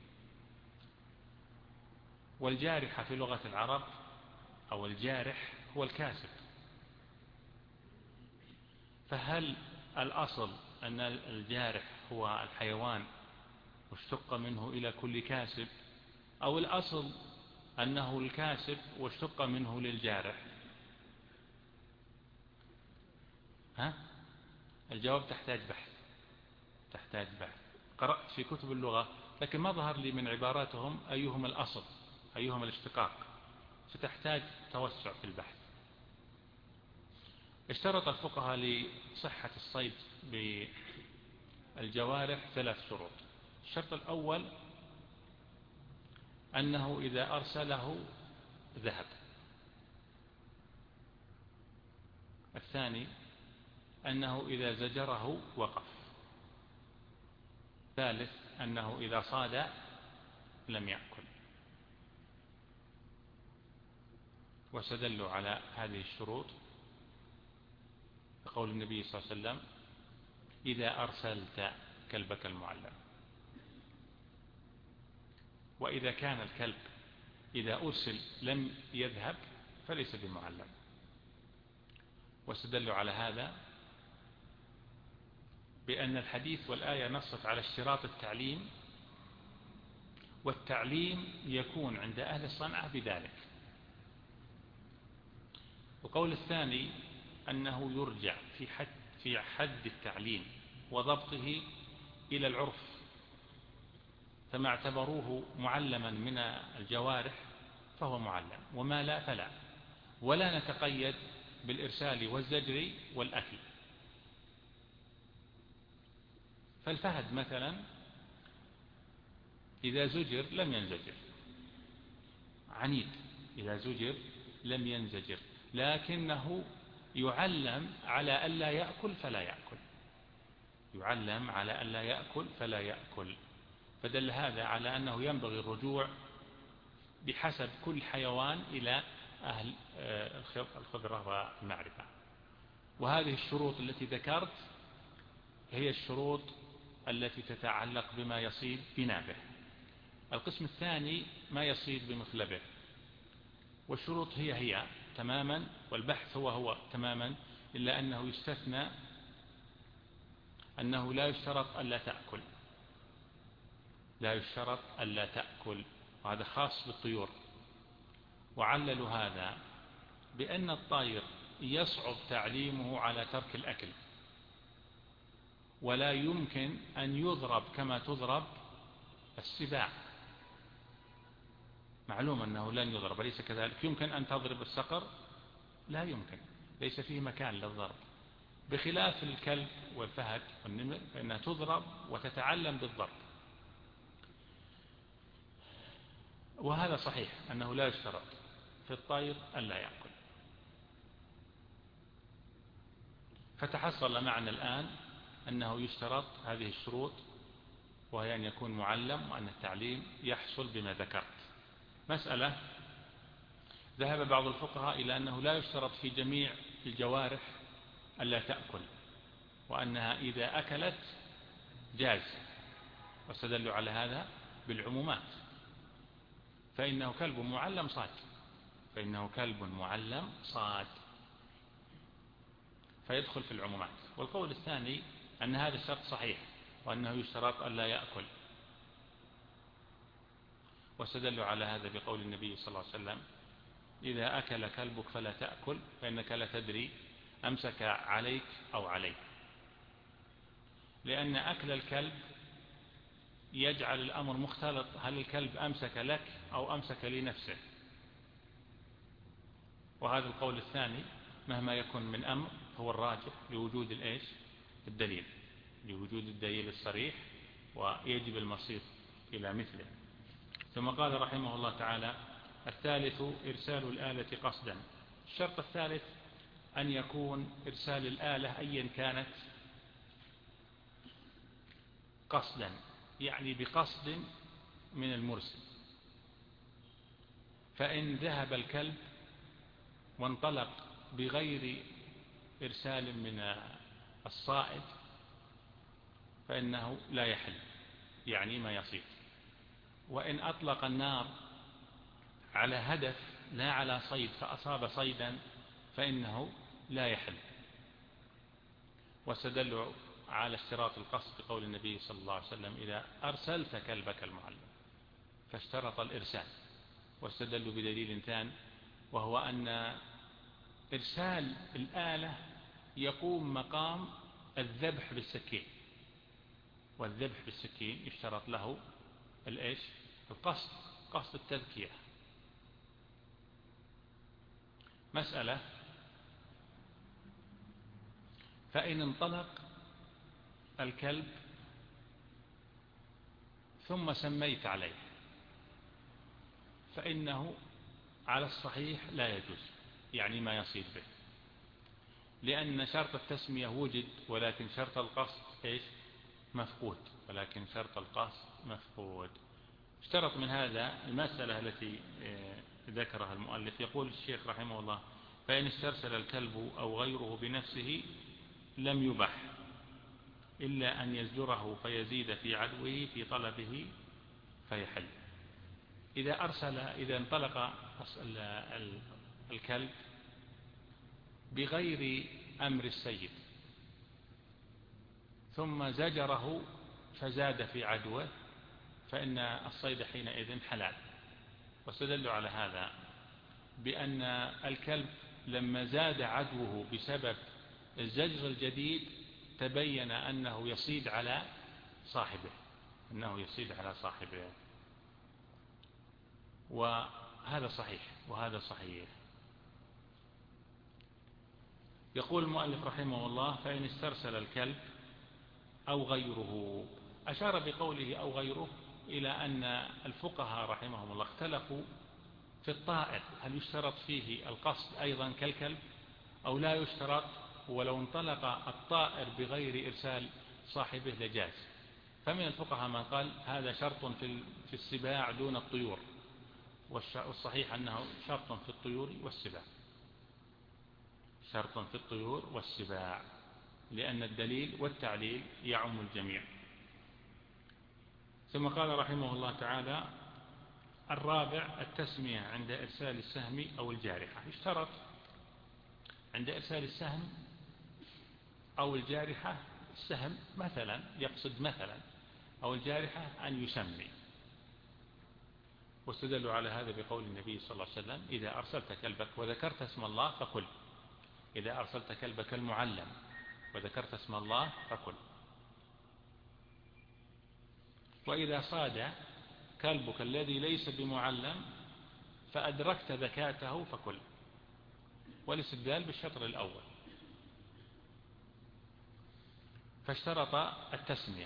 والجارحة في لغة العرب أو الجارح هو الكاسب. فهل الأصل أن الجارح هو الحيوان واشتق منه إلى كل كاسب، أو الأصل أنه الكاسب واشتق منه للجارح؟ الجواب تحتاج بحث. قرأت في كتب اللغة لكن ما ظهر لي من عباراتهم أيهما الأصل أيهما الاشتقاق، فتحتاج توسع في البحث. اشترط الفقهاء لصحة الصيد بالجوارح 3 شروط. الشرط الأول أنه إذا أرسله ذهب. الثاني أنه إذا زجره وقف. الثالث أنه إذا صاد لم يأكل. واستدلوا على هذه الشروط بقول النبي صلى الله عليه وسلم: إذا أرسلت كلبك المعلم. وإذا كان الكلب إذا أرسل لم يذهب فليس بمعلم. واستدلوا على هذا بأن الحديث والآية نصت على اشتراط التعليم، والتعليم يكون عند أهل الصنعة بذلك. القول الثاني أنه يرجع في حد التعليم وضبطه إلى العرف، فما اعتبروه معلما من الجوارح فهو معلم، وما لا فلا. ولا نتقيد بالإرسال والزجر والأكل. فالفهد مثلا إذا زجر لم ينزجر، عنيد إذا زجر لم ينزجر، لكنه يعلم على ألا يأكل فلا يأكل، يعلم على ألا يأكل فلا يأكل. فدل هذا على أنه ينبغي الرجوع بحسب كل حيوان إلى أهل الخبرة والمعرفة. وهذه الشروط التي ذكرت هي الشروط التي تتعلق بما يصيد بنابه. القسم الثاني ما يصيد بمخلبه، والشروط هي تماما، والبحث هو تماما، إلا أنه يستثنى أنه لا يشترط ألا تأكل، لا يشترط ألا تأكل، وهذا خاص بالطيور. وعللوا هذا بأن الطير يصعب تعليمه على ترك الأكل، ولا يمكن أن يضرب كما تضرب السباع. معلوم أنه لن يضرب، أليس كذلك؟ يمكن أن تضرب الصقر؟ لا يمكن، ليس فيه مكان للضرب. بخلاف الكلب والفهد والنمر فإنها تضرب وتتعلم بالضرب. وهذا صحيح أنه لا يشترط في الطير ألا يأكل. فتحصل معنا الآن أنه يشترط هذه الشروط، وهي أن يكون معلم، وأن التعليم يحصل بما ذكرت. مسألة: ذهب بعض الفقهاء إلى أنه لا يشترط في جميع الجوارح ألا تأكل، وأنها إذا أكلت جاز. واستدلوا على هذا بالعمومات: فإنه كلب معلم صاد، فإنه كلب معلم صاد، فيدخل في العمومات. والقول الثاني أن هذا الشرط صحيح، وأنه يشترط ألا يأكل. واستدلوا على هذا بقول النبي صلى الله عليه وسلم: إذا أكل كلبك فلا تأكل فإنك لا تدري أمسك عليك أو عليك. لأن أكل الكلب يجعل الأمر مختلط، هل الكلب أمسك لك أو أمسك لنفسه؟ وهذا القول الثاني مهما يكون من أمر هو الراجح لوجود الدليل، لوجود الدليل الصريح، ويجب المصير إلى مثله. ثم قال رحمه الله تعالى: الثالث إرسال الآلة قصدا. الشرط الثالث أن يكون إرسال الآلة أيا كانت قصدا، يعني بقصد من المرسل. فإن ذهب الكلب وانطلق بغير إرسال من الصائد فإنه لا يحل، يعني ما يصيد. وإن أطلق النار على هدف لا على صيد فأصاب صيدا فإنه لا يحل. واستدلوا على اشتراط القصد بقول النبي صلى الله عليه وسلم: إذا أرسلت كلبك المعلم، فاشترط الإرسال. واستدلوا بدليل ثاني، وهو أن إرسال الآلة يقوم مقام الذبح بالسكين، والذبح بالسكين يشترط له الإيش؟ القصد، قصد التذكية. مسألة: فإن انطلق الكلب ثم سميت عليه فإنه على الصحيح لا يجوز، يعني ما يصيد به، لأن شرط التسمية وجد ولكن شرط القصد إيش؟ مفقود، ولكن شرط القصد مفقود. اشترط من هذا المسألة التي ذكرها المؤلف. يقول الشيخ رحمه الله: فإن استرسل الكلب أو غيره بنفسه لم يبح إلا أن يزجره فيزيد في عدوه في طلبه فيحل. إذا انطلق الكلب بغير أمر السيد ثم زجره فزاد في عدوه فإن الصيد حينئذ حلال. واستدلوا على هذا بأن الكلب لما زاد عدوه بسبب الزجر الجديد تبين أنه يصيد على صاحبه، وهذا صحيح وهذا صحيح. يقول المؤلف رحمه الله: فإن استرسل الكلب أو غيره. أشار بقوله أو غيره إلى أن الفقهاء رحمهم الله اختلفوا في الطائر، هل يشترط فيه القصد أيضا كالكلب أو لا يشترط، ولو انطلق الطائر بغير إرسال صاحبه لجاز. فمن الفقهاء من قال هذا شرط في السباع دون الطيور، والصحيح أنه شرط في الطيور والسباع، لأن الدليل والتعليل يعم الجميع. ثم قال رحمه الله تعالى: الرابع التسمية عند إرسال السهم أو الجارحة. يشترط عند إرسال السهم أو الجارحة، السهم مثلا يقصد مثلا، أو الجارحة أن يسمي. واستدلوا على هذا بقول النبي صلى الله عليه وسلم: إذا أرسلت كلبك وذكرت اسم الله فكل. إذا أرسلت كلبك المعلم وذكرت اسم الله فكل. وإذا صاد كلبك الذي ليس بمعلم فأدركت ذكاته فكل. والاستدلال بالشطر الأول. فاشترط التسمية،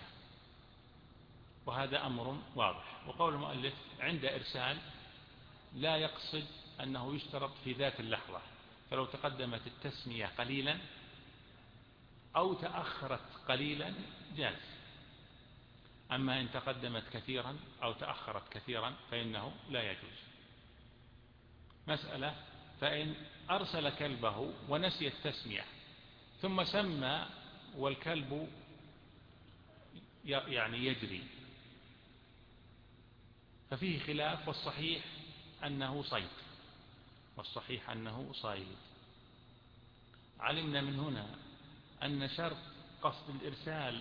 وهذا أمر واضح. وقول المؤلف عند إرسال لا يقصد أنه يشترط في ذات اللحظة، فلو تقدمت التسمية قليلا أو تأخرت قليلا جاز. أما إن تقدمت كثيرا أو تأخرت كثيرا فإنه لا يجوز. مسألة: فإن أرسل كلبه ونسي التسمية ثم سمى والكلب يعني يجري، ففيه خلاف، والصحيح أنه صيد. علمنا من هنا أن شرط قصد الإرسال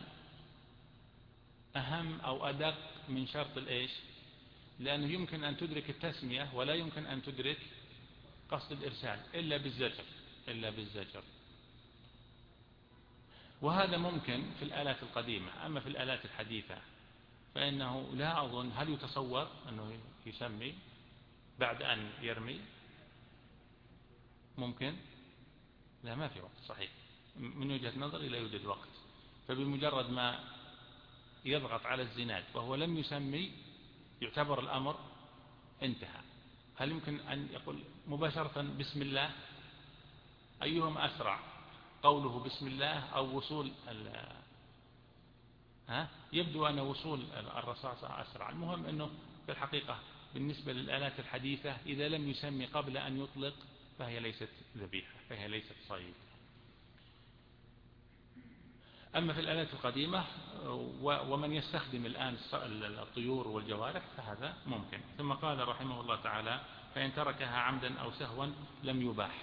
أهم أو أدق من شرط الإيش؟ لأنه يمكن أن تدرك التسمية ولا يمكن أن تدرك قصد الإرسال إلا بالزجر. وهذا ممكن في الآلات القديمة. أما في الآلات الحديثة فإنه لا أظن، هل يتصور أنه يسمي بعد أن يرمي؟ ممكن؟ لا، ما في وقت. صحيح، من وجهة نظري لا يوجد وقت. فبمجرد ما يضغط على الزناد وهو لم يسمي يعتبر الأمر انتهى. هل يمكن أن يقول مباشرة بسم الله؟ أيهما أسرع، قوله بسم الله أو وصول يبدو أن وصول الرصاصة أسرع. المهم أنه في الحقيقة بالنسبة للآلات الحديثة إذا لم يسمي قبل أن يطلق فهي ليست ذبيحة، فهي ليست صيد. أما في الآلات القديمة ومن يستخدم الآن الطيور والجوارح فهذا ممكن. ثم قال رحمه الله تعالى: فإن تركها عمدا أو سهوا لم يباح.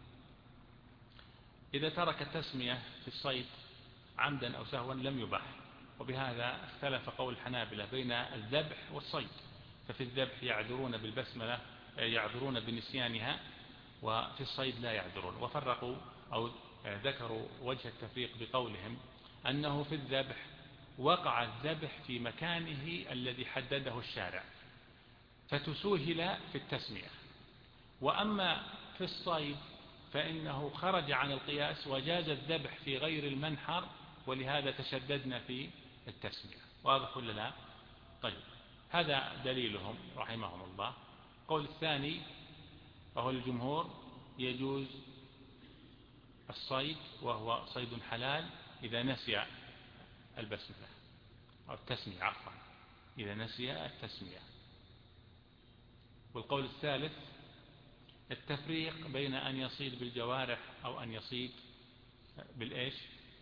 إذا ترك التسمية في الصيد عمدا أو سهوا لم يباح. وبهذا اختلف قول الحنابلة بين الذبح والصيد. ففي الذبح يعذرون بالبسملة، يعذرون بنسيانها، وفي الصيد لا يعذرون. وفرقوا أو ذكروا وجه التفريق بقولهم أنه في الذبح وقع الذبح في مكانه الذي حدده الشارع فتسوهل في التسمية. وأما في الصيد فإنه خرج عن القياس وجاز الذبح في غير المنحر، ولهذا تشددنا في التسمية. واضح ولا لا؟ طيب، هذا دليلهم رحمهم الله. قول الثاني وهو الجمهور: يجوز الصيد وهو صيد حلال إذا نسي البسملة أو التسمية، عفوا، إذا نسي التسمية. والقول الثالث التفريق بين أن يصيد بالجوارح أو أن يصيد بالإيش؟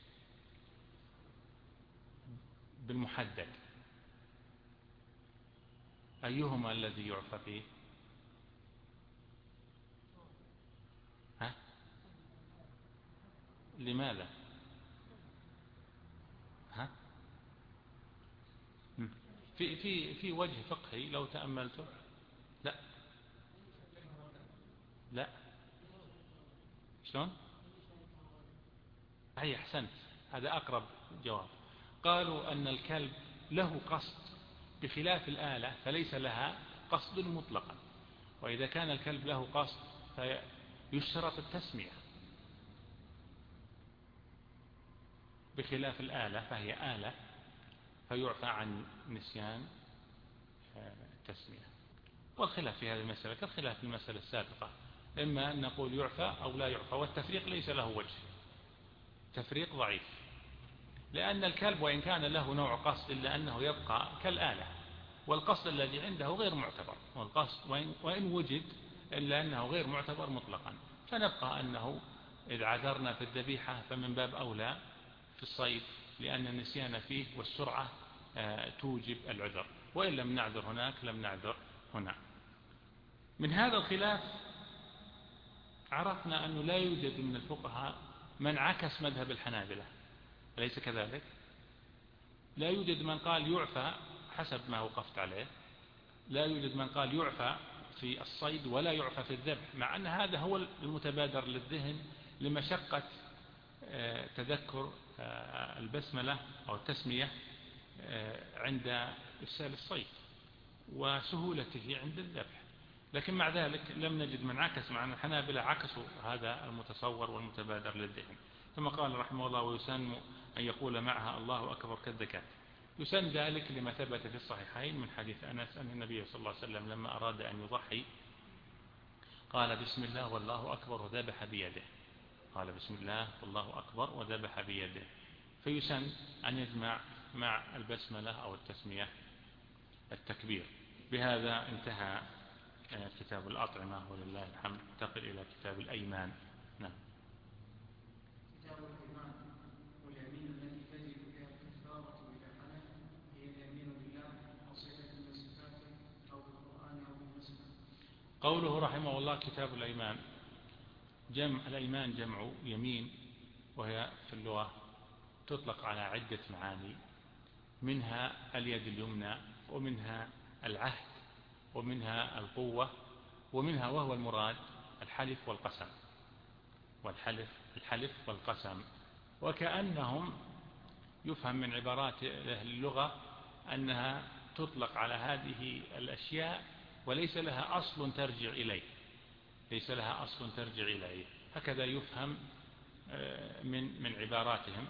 بالمحدد. أيهما الذي يعفى فيه؟ ها؟ لماذا؟ ها؟ في وجه فقهي لو تأملته. لا لا، شلون؟ هي أحسنت، هذا أقرب جواب. قالوا أن الكلب له قصد بخلاف الآلة فليس لها قصد مطلقا، وإذا كان الكلب له قصد فيشترط التسمية، بخلاف الآلة فهي آلة فيعفى عن نسيان التسمية. والخلاف في هذه المسألة كالخلاف في المسألة السابقة، إما أن نقول يعفى أو لا يعفى، والتفريق ليس له وجه، تفريق ضعيف، لأن الكلب وإن كان له نوع قصد إلا أنه يبقى كالآلة، والقصد الذي عنده غير معتبر، والقصد وإن وجد إلا أنه غير معتبر مطلقا، فنبقى أنه إذ عذرنا في الذبيحة فمن باب أولى في الصيد، لأن النسيان فيه والسرعة توجب العذر، وإن لم نعذر هناك لم نعذر هنا. من هذا الخلاف عرفنا أنه لا يوجد من الفقهاء من عكس مذهب الحنابلة، أليس كذلك؟ لا يوجد من قال يعفى حسب ما وقفت عليه، لا يوجد من قال يعفى في الصيد ولا يعفى في الذبح، مع أن هذا هو المتبادر للذهن لمشقة تذكر البسملة أو التسمية عند إرسال الصيد وسهولته عند الذبح. لكن مع ذلك لم نجد من عكس، مع أن الحنابلة عكسوا هذا المتصور والمتبادر للذهن. ثم قال رحمه الله: ويسن أن يقول معها الله أكبر كالذكاة. يسن ذلك لما ثبت في الصحيحين من حديث أنس أن النبي صلى الله عليه وسلم لما أراد أن يضحي قال بسم الله والله أكبر وذبح بيده، قال بسم الله والله أكبر وذبح بيده. فيسن أن يجمع مع البسملة أو التسمية التكبير. بهذا انتهى كتاب الأطعمة ولله الحمد. انتقل إلى كتاب الأيمان. نعم. كتاب الأيمان: واليمين التي تجب فيها الكفارة إذا حلف هي اليمين بالله أو صفة من صفاته أو بالقرآن أو بالنسبة. قوله رحمه الله كتاب الأيمان: الأيمان جمع يمين، وهي في اللغة تطلق على عدة معاني، منها اليد اليمنى، ومنها العهد، ومنها القوة، ومنها وهو المراد الحلف والقسم، الحلف والقسم. وكأنهم يفهم من عبارات أهل اللغة أنها تطلق على هذه الأشياء وليس لها أصل ترجع إليه، ليس لها أصل ترجع إليه، هكذا يفهم من عباراتهم.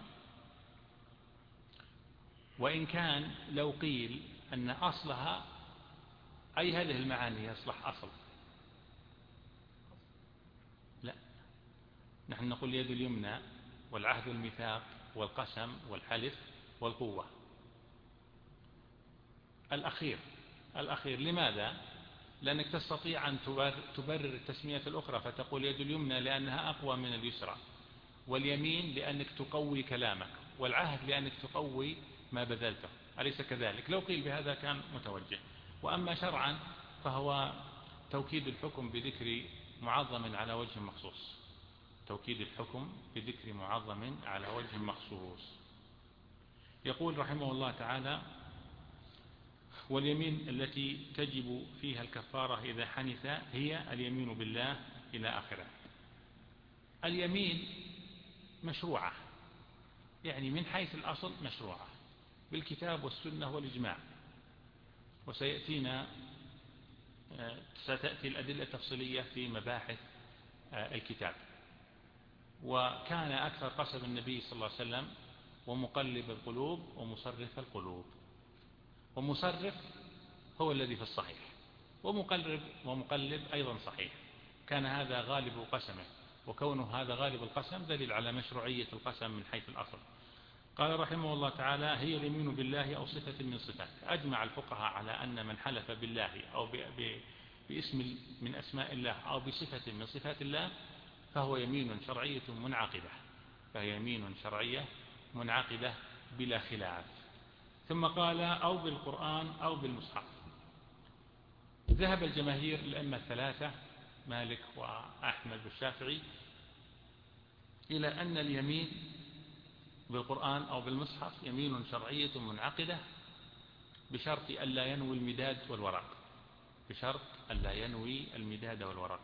وإن كان لو قيل أن أصلها أي هذه المعاني يصلح أصل، لا، نحن نقول اليد اليمنى والعهد والميثاق والقسم والحلف والقوة. الأخير لماذا؟ لأنك تستطيع أن تبرر التسمية الأخرى فتقول يد اليمنى لأنها أقوى من اليسرى، واليمين لأنك تقوي كلامك، والعهد لأنك تقوي ما بذلته، أليس كذلك؟ لو قيل بهذا كان متوجه. وأما شرعا فهو توكيد الحكم بذكر معظم على وجه مخصوص، توكيد الحكم بذكر معظم على وجه مخصوص. يقول رحمه الله تعالى: واليمين التي تجب فيها الكفارة إذا حنث هي اليمين بالله إلى آخره. اليمين مشروعة، يعني من حيث الأصل مشروعة، بالكتاب والسنة والإجماع. ستأتي الأدلة التفصيلية في مباحث الكتاب. وكان أكثر قسم النبي صلى الله عليه وسلم ومقلب القلوب ومصرف القلوب. ومصرف هو الذي في الصحيح، ومقلب أيضا صحيح. كان هذا غالب قسمه، وكونه هذا غالب القسم دليل على مشروعية القسم من حيث الأصل. قال رحمه الله تعالى: هي اليمين بالله أو صفة من صفاته. أجمع الفقهاء على أن من حلف بالله أو باسم من أسماء الله أو بصفة من صفات الله فهو يمين شرعية منعقدة، فهي يمين شرعية منعقدة بلا خلاف. ثم قال: أو بالقرآن أو بالمصحف. ذهب الجماهير الأئمة الثلاثة مالك وأحمد والشافعي إلى أن اليمين بالقرآن أو بالمصحف يمين شرعية منعقدة بشرط ألا ينوي المداد والورق، بشرط ألا ينوي المداد والورق.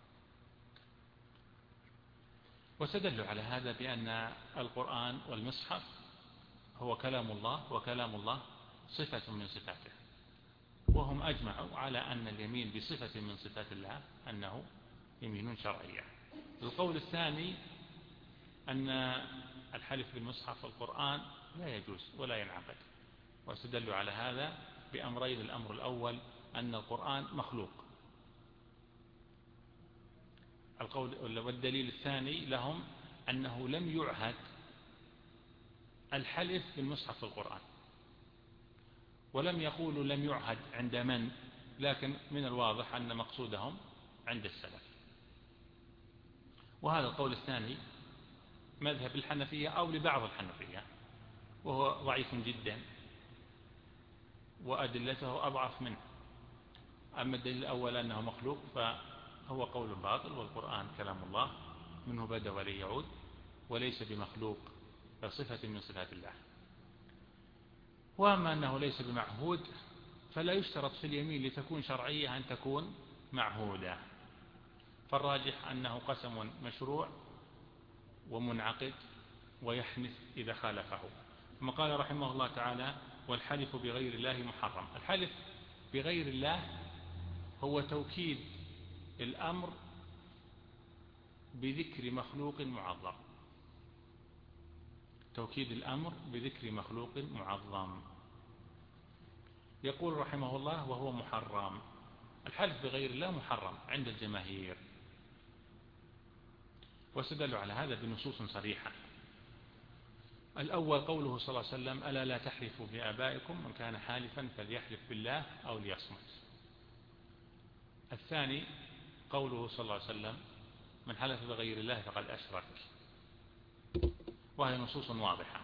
واستدلوا على هذا بأن القرآن والمصحف هو كلام الله، وكلام الله صفة من صفاته، وهم أجمعوا على أن اليمين بصفة من صفات الله أنه يمين شرعية. القول الثاني أن الحلف بالمصحف والقرآن لا يجوز ولا ينعقد، واستدلوا على هذا بأمرين: الأمر الأول أن القرآن مخلوق، والدليل الثاني لهم أنه لم يعهد الحلف بالمصحف والقرآن، ولم يقولوا لم يعهد عند من، لكن من الواضح أن مقصودهم عند السلف. وهذا القول الثاني مذهب الحنفية أو لبعض الحنفية، وهو ضعيف جدا وأدلته أضعف منه. أما الدليل الأول أنه مخلوق فهو قول باطل، والقرآن كلام الله منه بدأ وليه يعود، وليس بمخلوق صفة من صفات الله. وأما أنه ليس بمعهود فلا يشترط في اليمين لتكون شرعية أن تكون معهودة، فالراجح أنه قسم مشروع ومنعقد ويحنث إذا خالفه. ثم قال رحمه الله تعالى: والحلف بغير الله محرم. الحلف بغير الله هو توكيد الأمر بذكر مخلوق معظم، توكيد الأمر بذكر مخلوق معظم. يقول رحمه الله: وهو محرم. الحلف بغير الله محرم عند الجماهير، واستدلوا على هذا بنصوص صريحة. الأول قوله صلى الله عليه وسلم: ألا لا تحلفوا بآبائكم، من كان حالفا فليحلف بالله أو ليصمت. الثاني قوله صلى الله عليه وسلم: من حلف بغير الله فقد أشرك، وهي نصوص واضحة.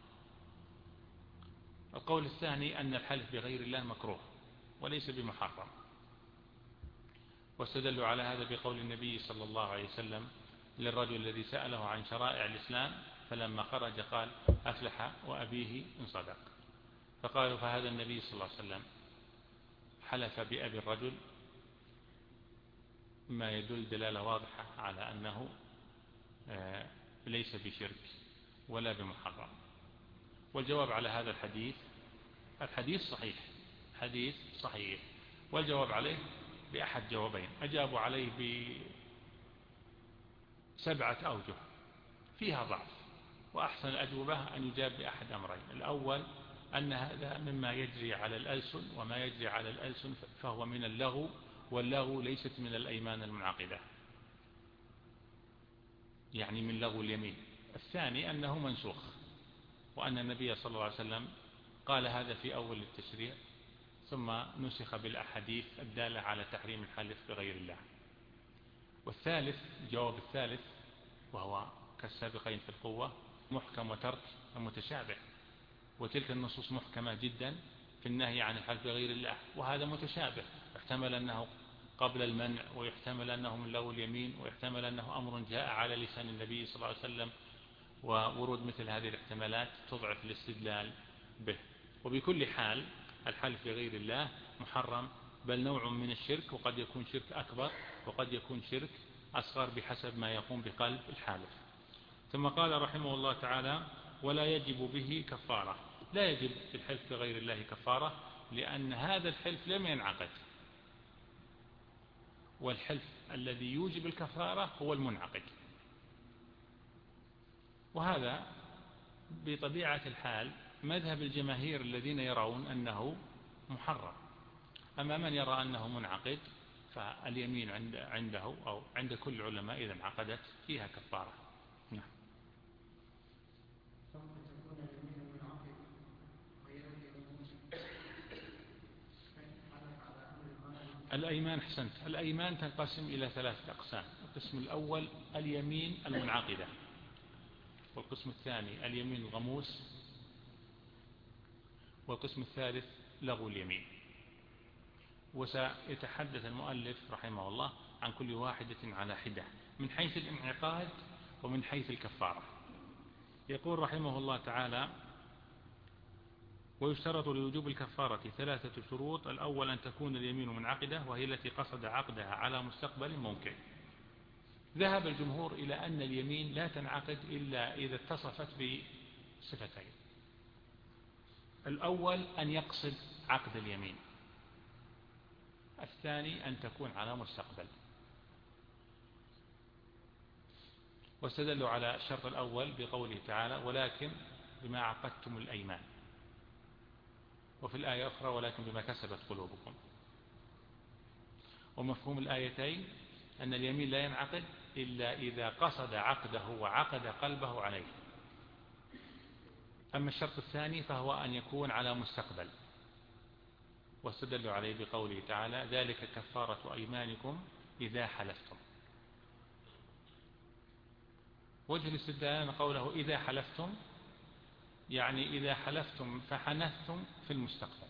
القول الثاني أن الحلف بغير الله مكروه وليس بمحرم، واستدلوا على هذا بقول النبي صلى الله عليه وسلم للرجل الذي سأله عن شرائع الإسلام فلما خرج قال: أفلح وأبيه إن صدق. فقالوا: فهذا النبي صلى الله عليه وسلم حلف بأبي الرجل، ما يدل دلالة واضحة على أنه ليس بشرك ولا بمحرم. والجواب على هذا الحديث صحيح، حديث صحيح، والجواب عليه بأحد جوابين. أجابوا عليه ب7 أوجه فيها ضعف، وأحسن الأجوبة أن يجاب بأحد أمرين: الأول أن هذا مما يجري على الألسن، وما يجري على الألسن فهو من اللغو، واللغو ليست من الأيمان المنعقدة، يعني من لغو اليمين. الثاني أنه منسوخ، وأن النبي صلى الله عليه وسلم قال هذا في أول التشريع ثم نسخ بالأحاديث الدالة على تحريم الحلف بغير الله. والثالث، الجواب الثالث وهو كالسابقين في القوة، محكم وترك متشابه، وتلك النصوص محكمة جدا في النهي عن الحلف بغير الله، وهذا متشابه، يحتمل أنه قبل المنع، ويحتمل أنه من لغو اليمين، ويحتمل أنه أمر جاء على لسان النبي صلى الله عليه وسلم، وورود مثل هذه الاحتمالات تضعف الاستدلال به. وبكل حال الحلف بغير الله محرم، بل نوع من الشرك، وقد يكون شرك أكبر وقد يكون شرك أصغر بحسب ما يقوم بقلب الحالف. ثم قال رحمه الله تعالى: ولا يجب به كفارة. لا يجب في الحلف بغير الله كفارة، لأن هذا الحلف لم ينعقد، والحلف الذي يوجب الكفارة هو المنعقد. وهذا بطبيعة الحال مذهب الجماهير الذين يرون أنه محرم. أما من يرى أنه منعقد فاليمين عنده أو عند كل العلماء إذا انعقدت فيها كفارة. نعم. الأيمان أحسنت. الأيمان تنقسم إلى 3 أقسام. القسم الأول اليمين المنعقدة، والقسم الثاني اليمين الغموس، والقسم الثالث لغو اليمين. وسيتحدث المؤلف رحمه الله عن كل واحدة على حدة من حيث الانعقاد ومن حيث الكفارة. يقول رحمه الله تعالى: ويشترط لوجوب الكفارة 3 شروط. الأول أن تكون اليمين منعقدة، وهي التي قصد عقدها على مستقبل ممكن. ذهب الجمهور إلى أن اليمين لا تنعقد إلا إذا اتصفت بصفتين: الأول أن يقصد عقد اليمين، الثاني أن تكون على مستقبل. واستدلوا على الشرط الأول بقوله تعالى: ولكن بما عقدتم الأيمان، وفي الآية أخرى: ولكن بما كسبت قلوبكم. ومفهوم الآيتين أن اليمين لا ينعقد إلا إذا قصد عقده وعقد قلبه عليه. أما الشرط الثاني فهو أن يكون على مستقبل، واستدلوا عليه بقوله تعالى: ذلك كفارة أيمانكم إذا حلفتم. وجه الاستدلال قوله إذا حلفتم، يعني إذا حلفتم فحنثتم في المستقبل.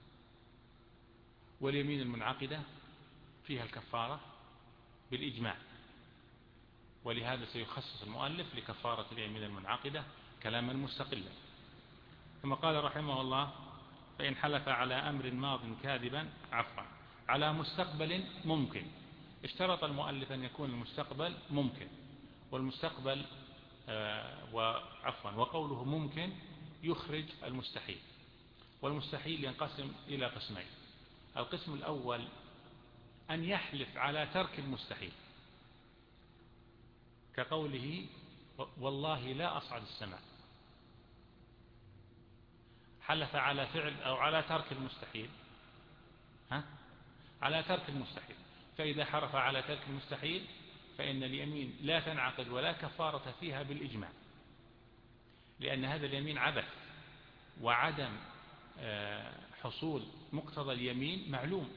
واليمين المنعقدة فيها الكفارة بالإجماع، ولهذا سيخصص المؤلف لكفارة اليمين المنعقدة كلاما مستقلا. ثم قال رحمه الله: فإن حلف على أمر ماض كاذبا على مستقبل ممكن. اشترط المؤلف أن يكون المستقبل ممكن، والمستقبل وقوله ممكن يخرج المستحيل. والمستحيل ينقسم إلى قسمين: القسم الأول أن يحلف على ترك المستحيل، كقوله: والله لا أصعد السماء. حلف على فعل أو على ترك المستحيل، على ترك المستحيل. فإذا حرف على ترك المستحيل فإن اليمين لا تنعقد ولا كفارة فيها بالإجماع، لأن هذا اليمين عبث، وعدم حصول مقتضى اليمين معلوم.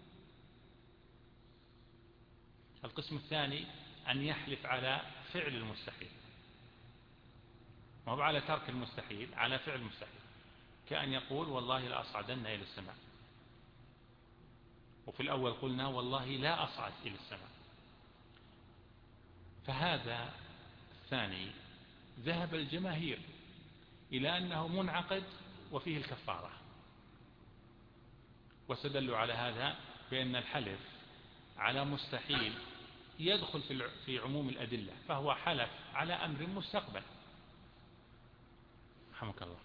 القسم الثاني أن يحلف على فعل المستحيل، وهو على ترك المستحيل، على فعل المستحيل، كأن يقول: والله لا أصعدن إلى السماء. وفي الأول قلنا: والله لا أصعد إلى السماء. فهذا الثاني ذهب الجماهير إلى أنه منعقد وفيه الكفارة، واستدلوا على هذا بأن الحلف على مستحيل يدخل في عموم الأدلة، فهو حلف على أمر مستقبل. رحمك الله.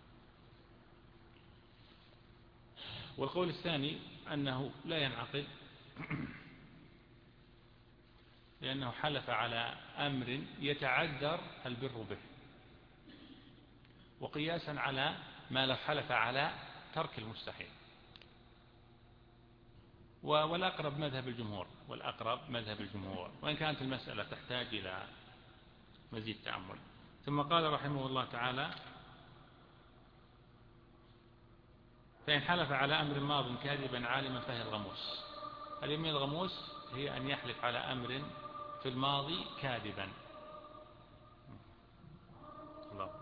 والقول الثاني أنه لا ينعقد لأنه حلف على أمر يتعذر البر به، وقياسا على ما لو حلف على ترك المستحيل. والأقرب مذهب الجمهور، وإن كانت المسألة تحتاج إلى مزيد تأمل. ثم قال رحمه الله تعالى: فإن حلف على أمر ماض كاذبا عالما فهي الغموس. اليمين الغموس هي أن يحلف على أمر في الماضي كاذبا. الله.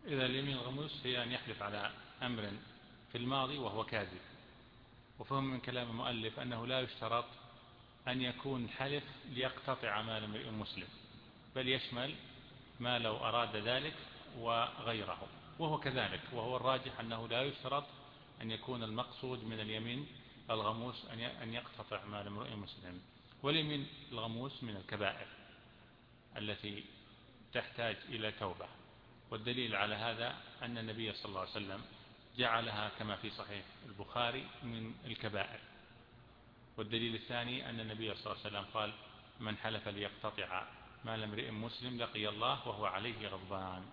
إذا اليمين الغموس هي أن يحلف على أمر في الماضي وهو كاذب. وفهم من كلام المؤلف أنه لا يشترط أن يكون الحلف ليقتطع مال امرئ مسلم، بل يشمل ما لو أراد ذلك وغيره، وهو كذلك. وهو الراجح أنه لا يشترط أن يكون المقصود من اليمين الغموس أن يقتطع مال امرئ مسلم. واليمين الغموس من الكبائر التي تحتاج إلى توبة. والدليل على هذا أن النبي صلى الله عليه وسلم جعلها كما في صحيح البخاري من الكبائر. والدليل الثاني أن النبي صلى الله عليه وسلم قال: من حلف ليقتطع مال امرئ مسلم لقي الله وهو عليه غضبان.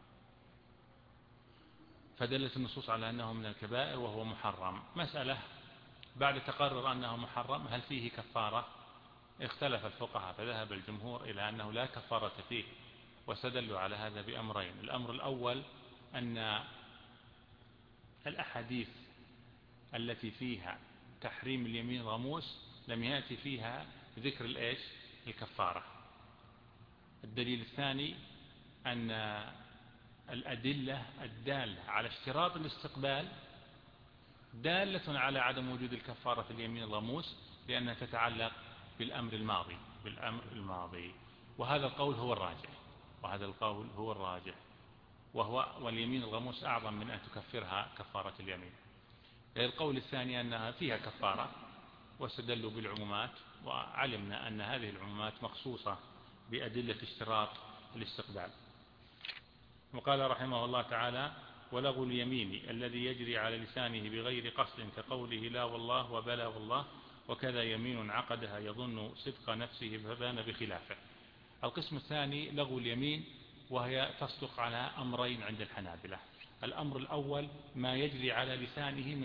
فدلت النصوص على أنه من الكبائر وهو محرم. مسألة بعد تقرر أنه محرم هل فيه كفارة؟ اختلف الفقهاء، فذهب الجمهور إلى أنه لا كفارة فيه، واستدلوا على هذا بأمرين. الأمر الأول أن الأحاديث التي فيها تحريم اليمين الغموس لم يأتي فيها ذكر الكفارة. الدليل الثاني أن الأدلة الدالة على اشتراط الاستقبال دالة على عدم وجود الكفارة في اليمين الغموس، لأنها تتعلق بالأمر الماضي. وهذا القول هو الراجح. واليمين الغموس أعظم من أن تكفرها كفارة اليمين. القول الثاني أنها فيها كفارة، واستدلوا بالعمومات، وعلمنا أن هذه العمومات مخصوصة بأدلة اشتراط الاستقبال. وقال رحمه الله تعالى: ولغو اليمين الذي يجري على لسانه بغير قصد كقوله لا والله وبلا والله، وكذا يمين عقدها يظن صدق نفسه فبان بخلافه. القسم الثاني لغو اليمين، وهي تصدق على أمرين عند الحنابلة. الأمر الأول ما يجري على لسانه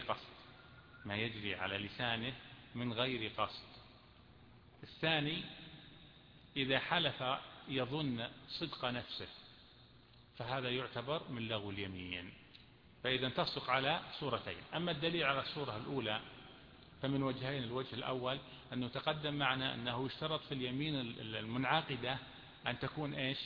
من غير قصد. الثاني إذا حلف يظن صدق نفسه، فهذا يعتبر من لغو اليمين. فإذا تصدق على صورتين. أما الدليل على الصورة الأولى فمن وجهين. الوجه الأول أنه تقدم معنا أنه يشترط في اليمين المنعقدة أن تكون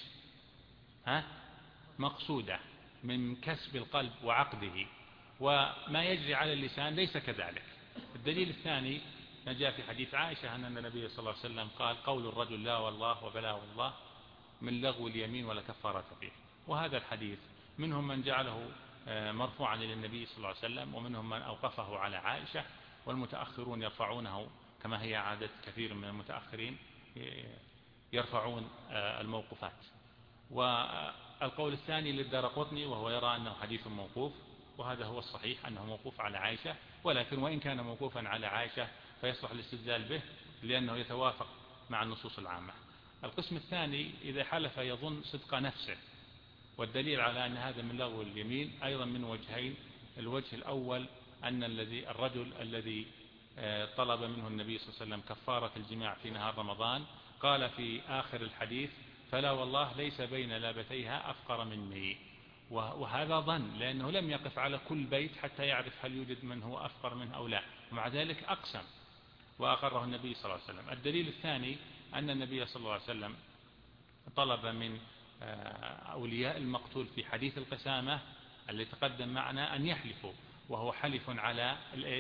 مقصودة من كسب القلب وعقده، وما يجري على اللسان ليس كذلك. الدليل الثاني ما جاء في حديث عائشة أن النبي صلى الله عليه وسلم قال: قول الرجل لا والله وبلا والله من لغو اليمين ولا كفارة فيه. وهذا الحديث منهم من جعله مرفوعا إلى النبي صلى الله عليه وسلم، ومنهم من أوقفه على عائشة، والمتأخرون يرفعونه كما هي عادة كثير من المتأخرين، يرفعون الموقوفات. والقول الثاني للدارقطني، وهو يرى أنه حديث موقوف، وهذا هو الصحيح أنه موقوف على عائشة، ولكن وإن كان موقوفا على عائشة فيصلح الاستدلال به لأنه يتوافق مع النصوص العامة. القسم الثاني إذا حلف يظن صدق نفسه، والدليل على أن هذا من لغو اليمين أيضا من وجهين. الوجه الأول أن الرجل الذي طلب منه النبي صلى الله عليه وسلم كفارة الجماع في نهار رمضان قال في آخر الحديث: فلا والله ليس بين لابتيها أفقر مني. وهذا ظن، لأنه لم يقف على كل بيت حتى يعرف هل يوجد من هو أفقر منه أو لا، ومع ذلك أقسم وأقره النبي صلى الله عليه وسلم. الدليل الثاني أن النبي صلى الله عليه وسلم طلب من أولياء المقتول في حديث القسامة الذي تقدم معنا أن يحلفوا، وهو حلف على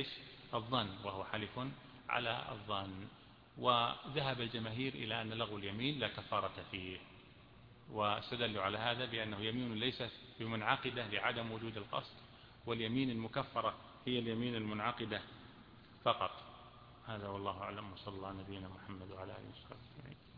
الظن. وذهب الجماهير إلى أن لغو اليمين لا كفارة فيه، واستدلوا على هذا بأنه يمين ليست بمنعقدة لعدم وجود القصد، واليمين المكفرة هي اليمين المنعقدة فقط. هذا والله أعلم، وصلى الله على نبينا محمد وعلى آله وصحبه.